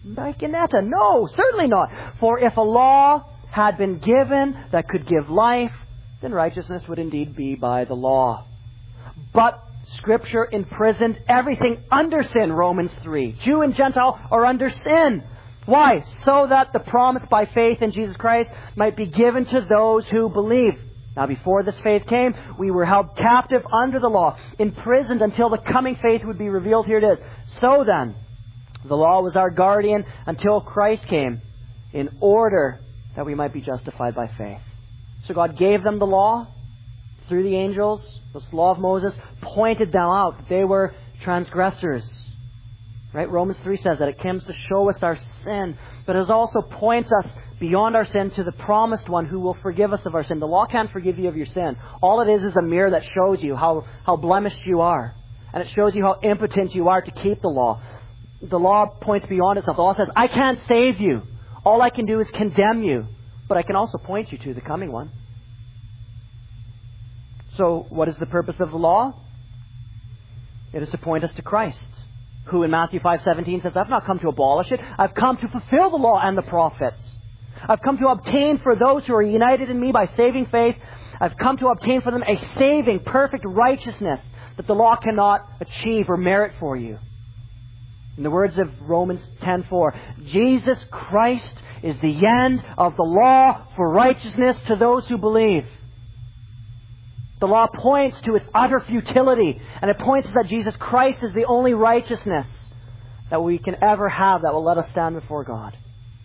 Speaker 1: No, certainly not. For if a law had been given that could give life, then righteousness would indeed be by the law. But Scripture imprisoned everything under sin, Romans 3. Jew and Gentile are under sin. Why? So that the promise by faith in Jesus Christ might be given to those who believe. Now before this faith came, we were held captive under the law, imprisoned until the coming faith would be revealed. Here it is. So then, the law was our guardian until Christ came, in order that we might be justified by faith. So God gave them the law through the angels. This law of Moses pointed them out. They were transgressors. Right? Romans 3 says that it comes to show us our sin, but it also points us beyond our sin to the promised one who will forgive us of our sin. The law can't forgive you of your sin. All it is a mirror that shows you how blemished you are. And it shows you how impotent you are to keep the law. The law points beyond itself. The law says, I can't save you. All I can do is condemn you. But I can also point you to the coming one. So, what is the purpose of the law? It is to point us to Christ, who in Matthew 5:17 says, I've not come to abolish it. I've come to fulfill the law and the prophets. I've come to obtain for those who are united in me by saving faith, I've come to obtain for them a saving, perfect righteousness that the law cannot achieve or merit for you. In the words of Romans 10:4, Jesus Christ is the end of the law for righteousness to those who believe. The law points to its utter futility, and it points that Jesus Christ is the only righteousness that we can ever have that will let us stand before God.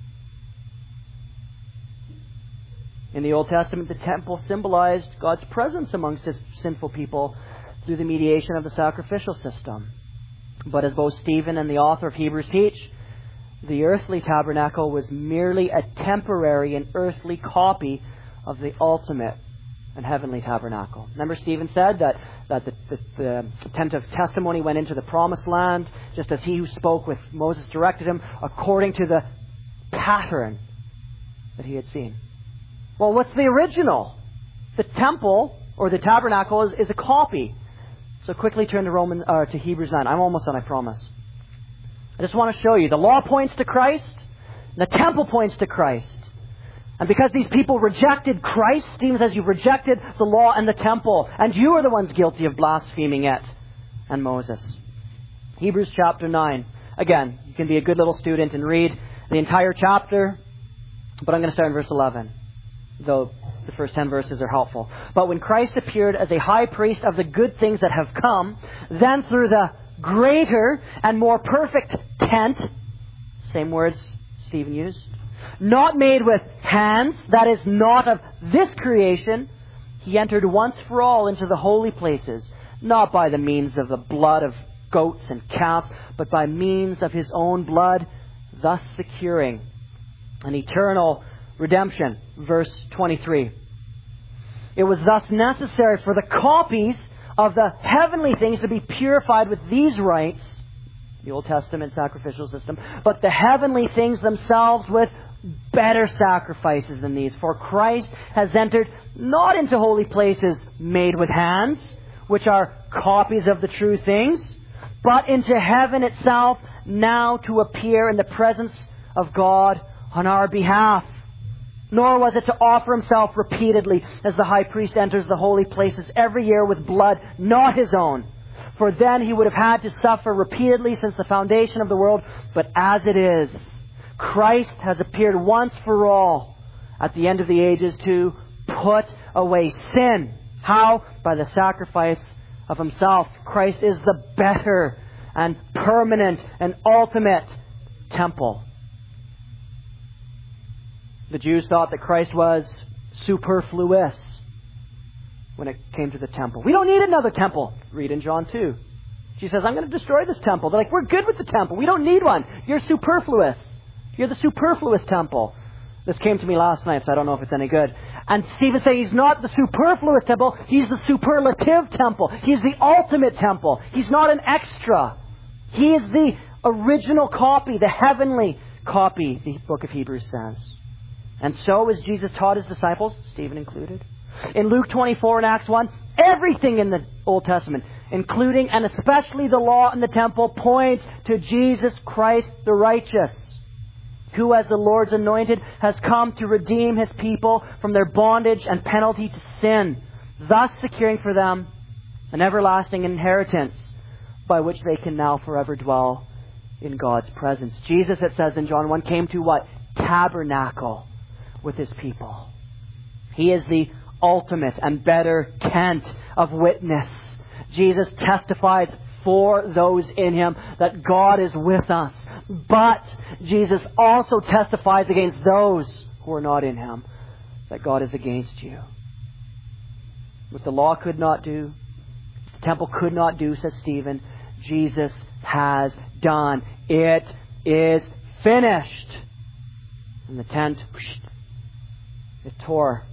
Speaker 1: In the Old Testament, the temple symbolized God's presence amongst His sinful people through the mediation of the sacrificial system. But as both Stephen and the author of Hebrews teach, the earthly tabernacle was merely a temporary and earthly copy of the ultimate and heavenly tabernacle. Remember, Stephen said that the tent of testimony went into the promised land, just as he who spoke with Moses directed him, according to the pattern that he had seen. Well, what's the original? The temple, or the tabernacle, is a copy. So quickly turn to Hebrews 9. I'm almost done, I promise. I just want to show you. The law points to Christ. The temple points to Christ. And because these people rejected Christ, Stephen says, you've rejected the law and the temple. And you are the ones guilty of blaspheming it and Moses. Hebrews chapter 9. Again, you can be a good little student and read the entire chapter. But I'm going to start in verse 11. Though the first 10 verses are helpful. But when Christ appeared as a high priest of the good things that have come, then through the greater and more perfect tent, same words Stephen used, not made with hands, that is not of this creation, He entered once for all into the holy places, not by the means of the blood of goats and calves, but by means of His own blood, thus securing an eternal redemption. Verse 23. It was thus necessary for the copies of the heavenly things to be purified with these rites, the Old Testament sacrificial system, but the heavenly things themselves with better sacrifices than these. For Christ has entered not into holy places made with hands, which are copies of the true things, but into heaven itself, now to appear in the presence of God on our behalf. Nor was it to offer himself repeatedly as the high priest enters the holy places every year with blood not his own. For then he would have had to suffer repeatedly since the foundation of the world. But as it is, Christ has appeared once for all at the end of the ages to put away sin. How? By the sacrifice of himself. Christ is the better and permanent and ultimate temple. The Jews thought that Christ was superfluous when it came to the temple. We don't need another temple. Read in John 2. She says, I'm going to destroy this temple. They're like, we're good with the temple. We don't need one. You're superfluous. You're the superfluous temple. This came to me last night, so I don't know if it's any good. And Stephen saying he's not the superfluous temple. He's the superlative temple. He's the ultimate temple. He's not an extra. He is the original copy, the heavenly copy, the book of Hebrews says. And so, as Jesus taught his disciples, Stephen included, in Luke 24 and Acts 1, everything in the Old Testament, including and especially the law and the temple, points to Jesus Christ the righteous, who as the Lord's anointed has come to redeem his people from their bondage and penalty to sin, thus securing for them an everlasting inheritance by which they can now forever dwell in God's presence. Jesus, it says in John 1, came to what? Tabernacle with his people. He is the ultimate and better tent of witness. Jesus testifies for those in him that God is with us. But Jesus also testifies against those who are not in him that God is against you. What the law could not do, the temple could not do, says Stephen, Jesus has done. It is finished. And the tent, it tore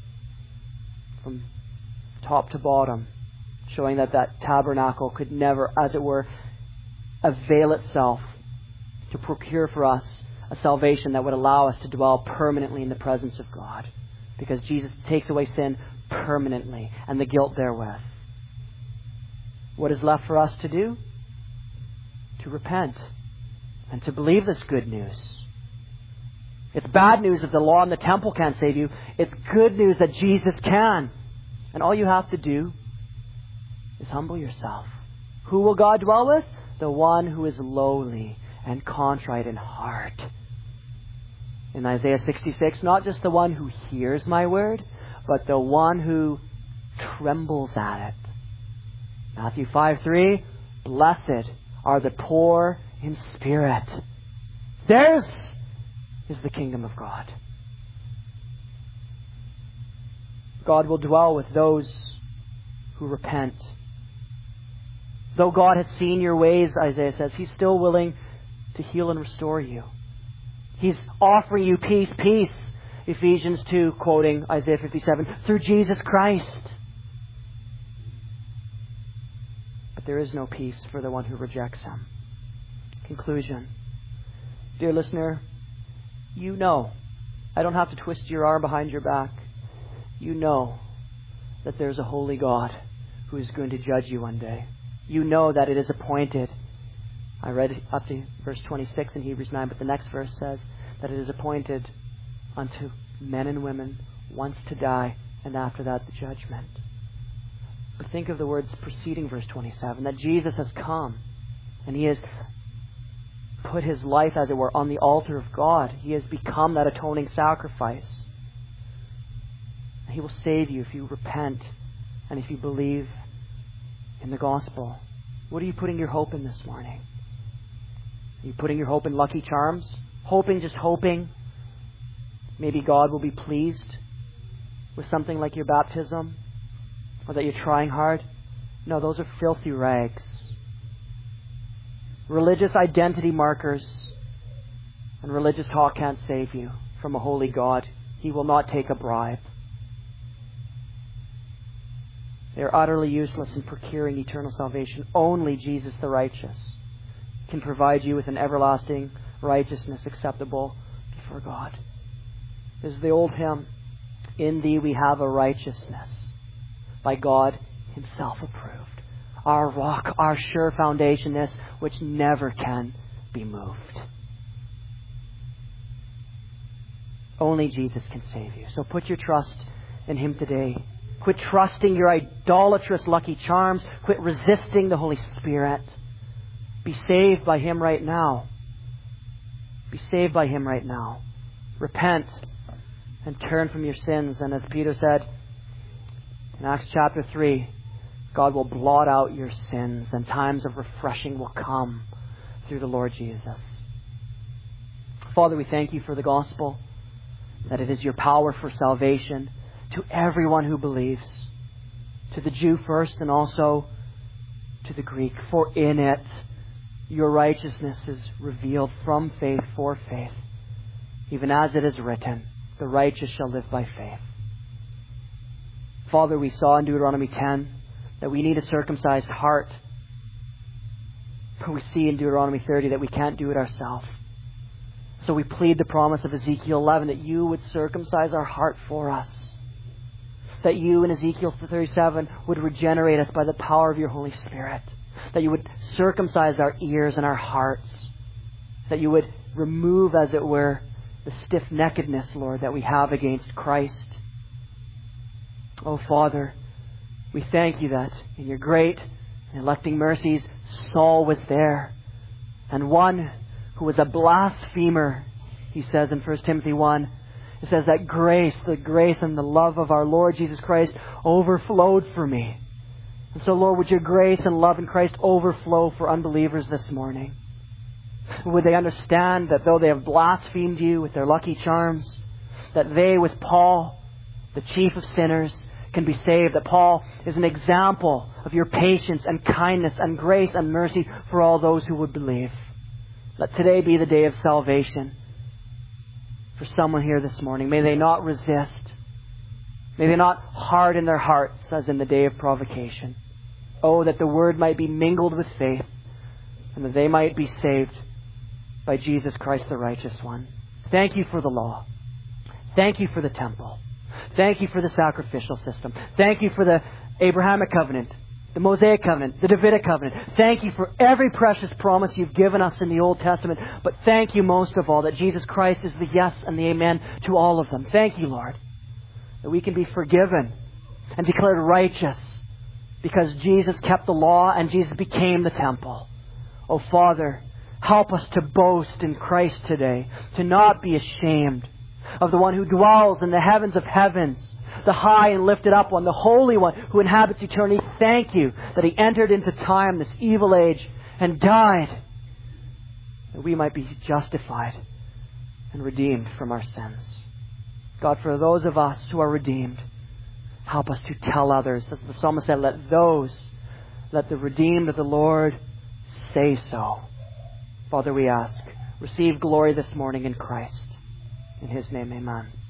Speaker 1: from top to bottom, showing that tabernacle could never, as it were, avail itself to procure for us a salvation that would allow us to dwell permanently in the presence of God. Because Jesus takes away sin permanently and the guilt therewith. What is left for us to do? To repent and to believe this good news. It's bad news that the law and the temple can't save you. It's good news that Jesus can. And all you have to do is humble yourself. Who will God dwell with? The one who is lowly and contrite in heart. In Isaiah 66, not just the one who hears my word, but the one who trembles at it. Matthew 5:3, blessed are the poor in spirit. Theirs is the kingdom of God. God will dwell with those who repent. Though God has seen your ways, Isaiah says, He's still willing to heal and restore you. He's offering you peace, peace, Ephesians 2, quoting Isaiah 57, through Jesus Christ. But there is no peace for the one who rejects Him. Conclusion. Dear listener, you know, I don't have to twist your arm behind your back. You know that there's a holy God who is going to judge you one day. You know that it is appointed. I read up to verse 26 in Hebrews 9, but the next verse says that it is appointed unto men and women once to die, and after that the judgment. But think of the words preceding verse 27, that Jesus has come and He has put His life, as it were, on the altar of God. He has become that atoning sacrifice. He will save you if you repent and if you believe in the gospel. What are you putting your hope in this morning? Are you putting your hope in Lucky Charms? Just hoping maybe God will be pleased with something like your baptism? Or that you're trying hard? No, those are filthy rags. Religious identity markers And religious talk can't save you from a holy God. He will not take a bribe. They are utterly useless in procuring eternal salvation. Only Jesus the righteous can provide you with an everlasting righteousness acceptable before God. This is the old hymn. In Thee we have a righteousness by God Himself approved. Our rock, our sure foundation, this which never can be moved. Only Jesus can save you. So put your trust in Him today. Quit trusting your idolatrous lucky charms. Quit resisting the Holy Spirit. Be saved by Him right now. Be saved by Him right now. Repent and turn from your sins. And as Peter said in Acts chapter 3, God will blot out your sins and times of refreshing will come through the Lord Jesus. Father, we thank You for the gospel, that it is Your power for salvation to everyone who believes, to the Jew first and also to the Greek. For in it Your righteousness is revealed from faith for faith, even as it is written, the righteous shall live by faith. Father, we saw in Deuteronomy 10 that we need a circumcised heart. We see in Deuteronomy 30 that we can't do it ourselves. So we plead the promise of Ezekiel 11 that You would circumcise our heart for us. That You in Ezekiel 37 would regenerate us by the power of Your Holy Spirit. That You would circumcise our ears and our hearts. That You would remove, as it were, the stiff-neckedness, Lord, that we have against Christ. Oh, Father, we thank You that in Your great and electing mercies, Saul was there. And one who was a blasphemer, he says in 1 Timothy 1, it says that the grace and the love of our Lord Jesus Christ overflowed for me. And so, Lord, would Your grace and love in Christ overflow for unbelievers this morning? Would they understand that though they have blasphemed You with their lucky charms, that they, with Paul, the chief of sinners, can be saved? That Paul is an example of Your patience and kindness and grace and mercy for all those who would believe. Let today be the day of salvation for someone here this morning. May they not resist. May they not harden their hearts as in the day of provocation. Oh, that the Word might be mingled with faith and that they might be saved by Jesus Christ, the righteous one. Thank You for the law. Thank You for the temple. Thank You for the sacrificial system. Thank You for the Abrahamic covenant, the Mosaic covenant, the Davidic covenant. Thank You for every precious promise You've given us in the Old Testament. But thank You most of all that Jesus Christ is the yes and the amen to all of them. Thank You, Lord, that we can be forgiven and declared righteous because Jesus kept the law and Jesus became the temple. Oh, Father, help us to boast in Christ today, to not be ashamed of the one who dwells in the heavens of heavens, the high and lifted up one, the Holy One who inhabits eternity. Thank You that He entered into time, this evil age, and died, that we might be justified and redeemed from our sins. God, for those of us who are redeemed, help us to tell others. As the psalmist said, let the redeemed of the Lord say so. Father, we ask, receive glory this morning in Christ. In His name, amen.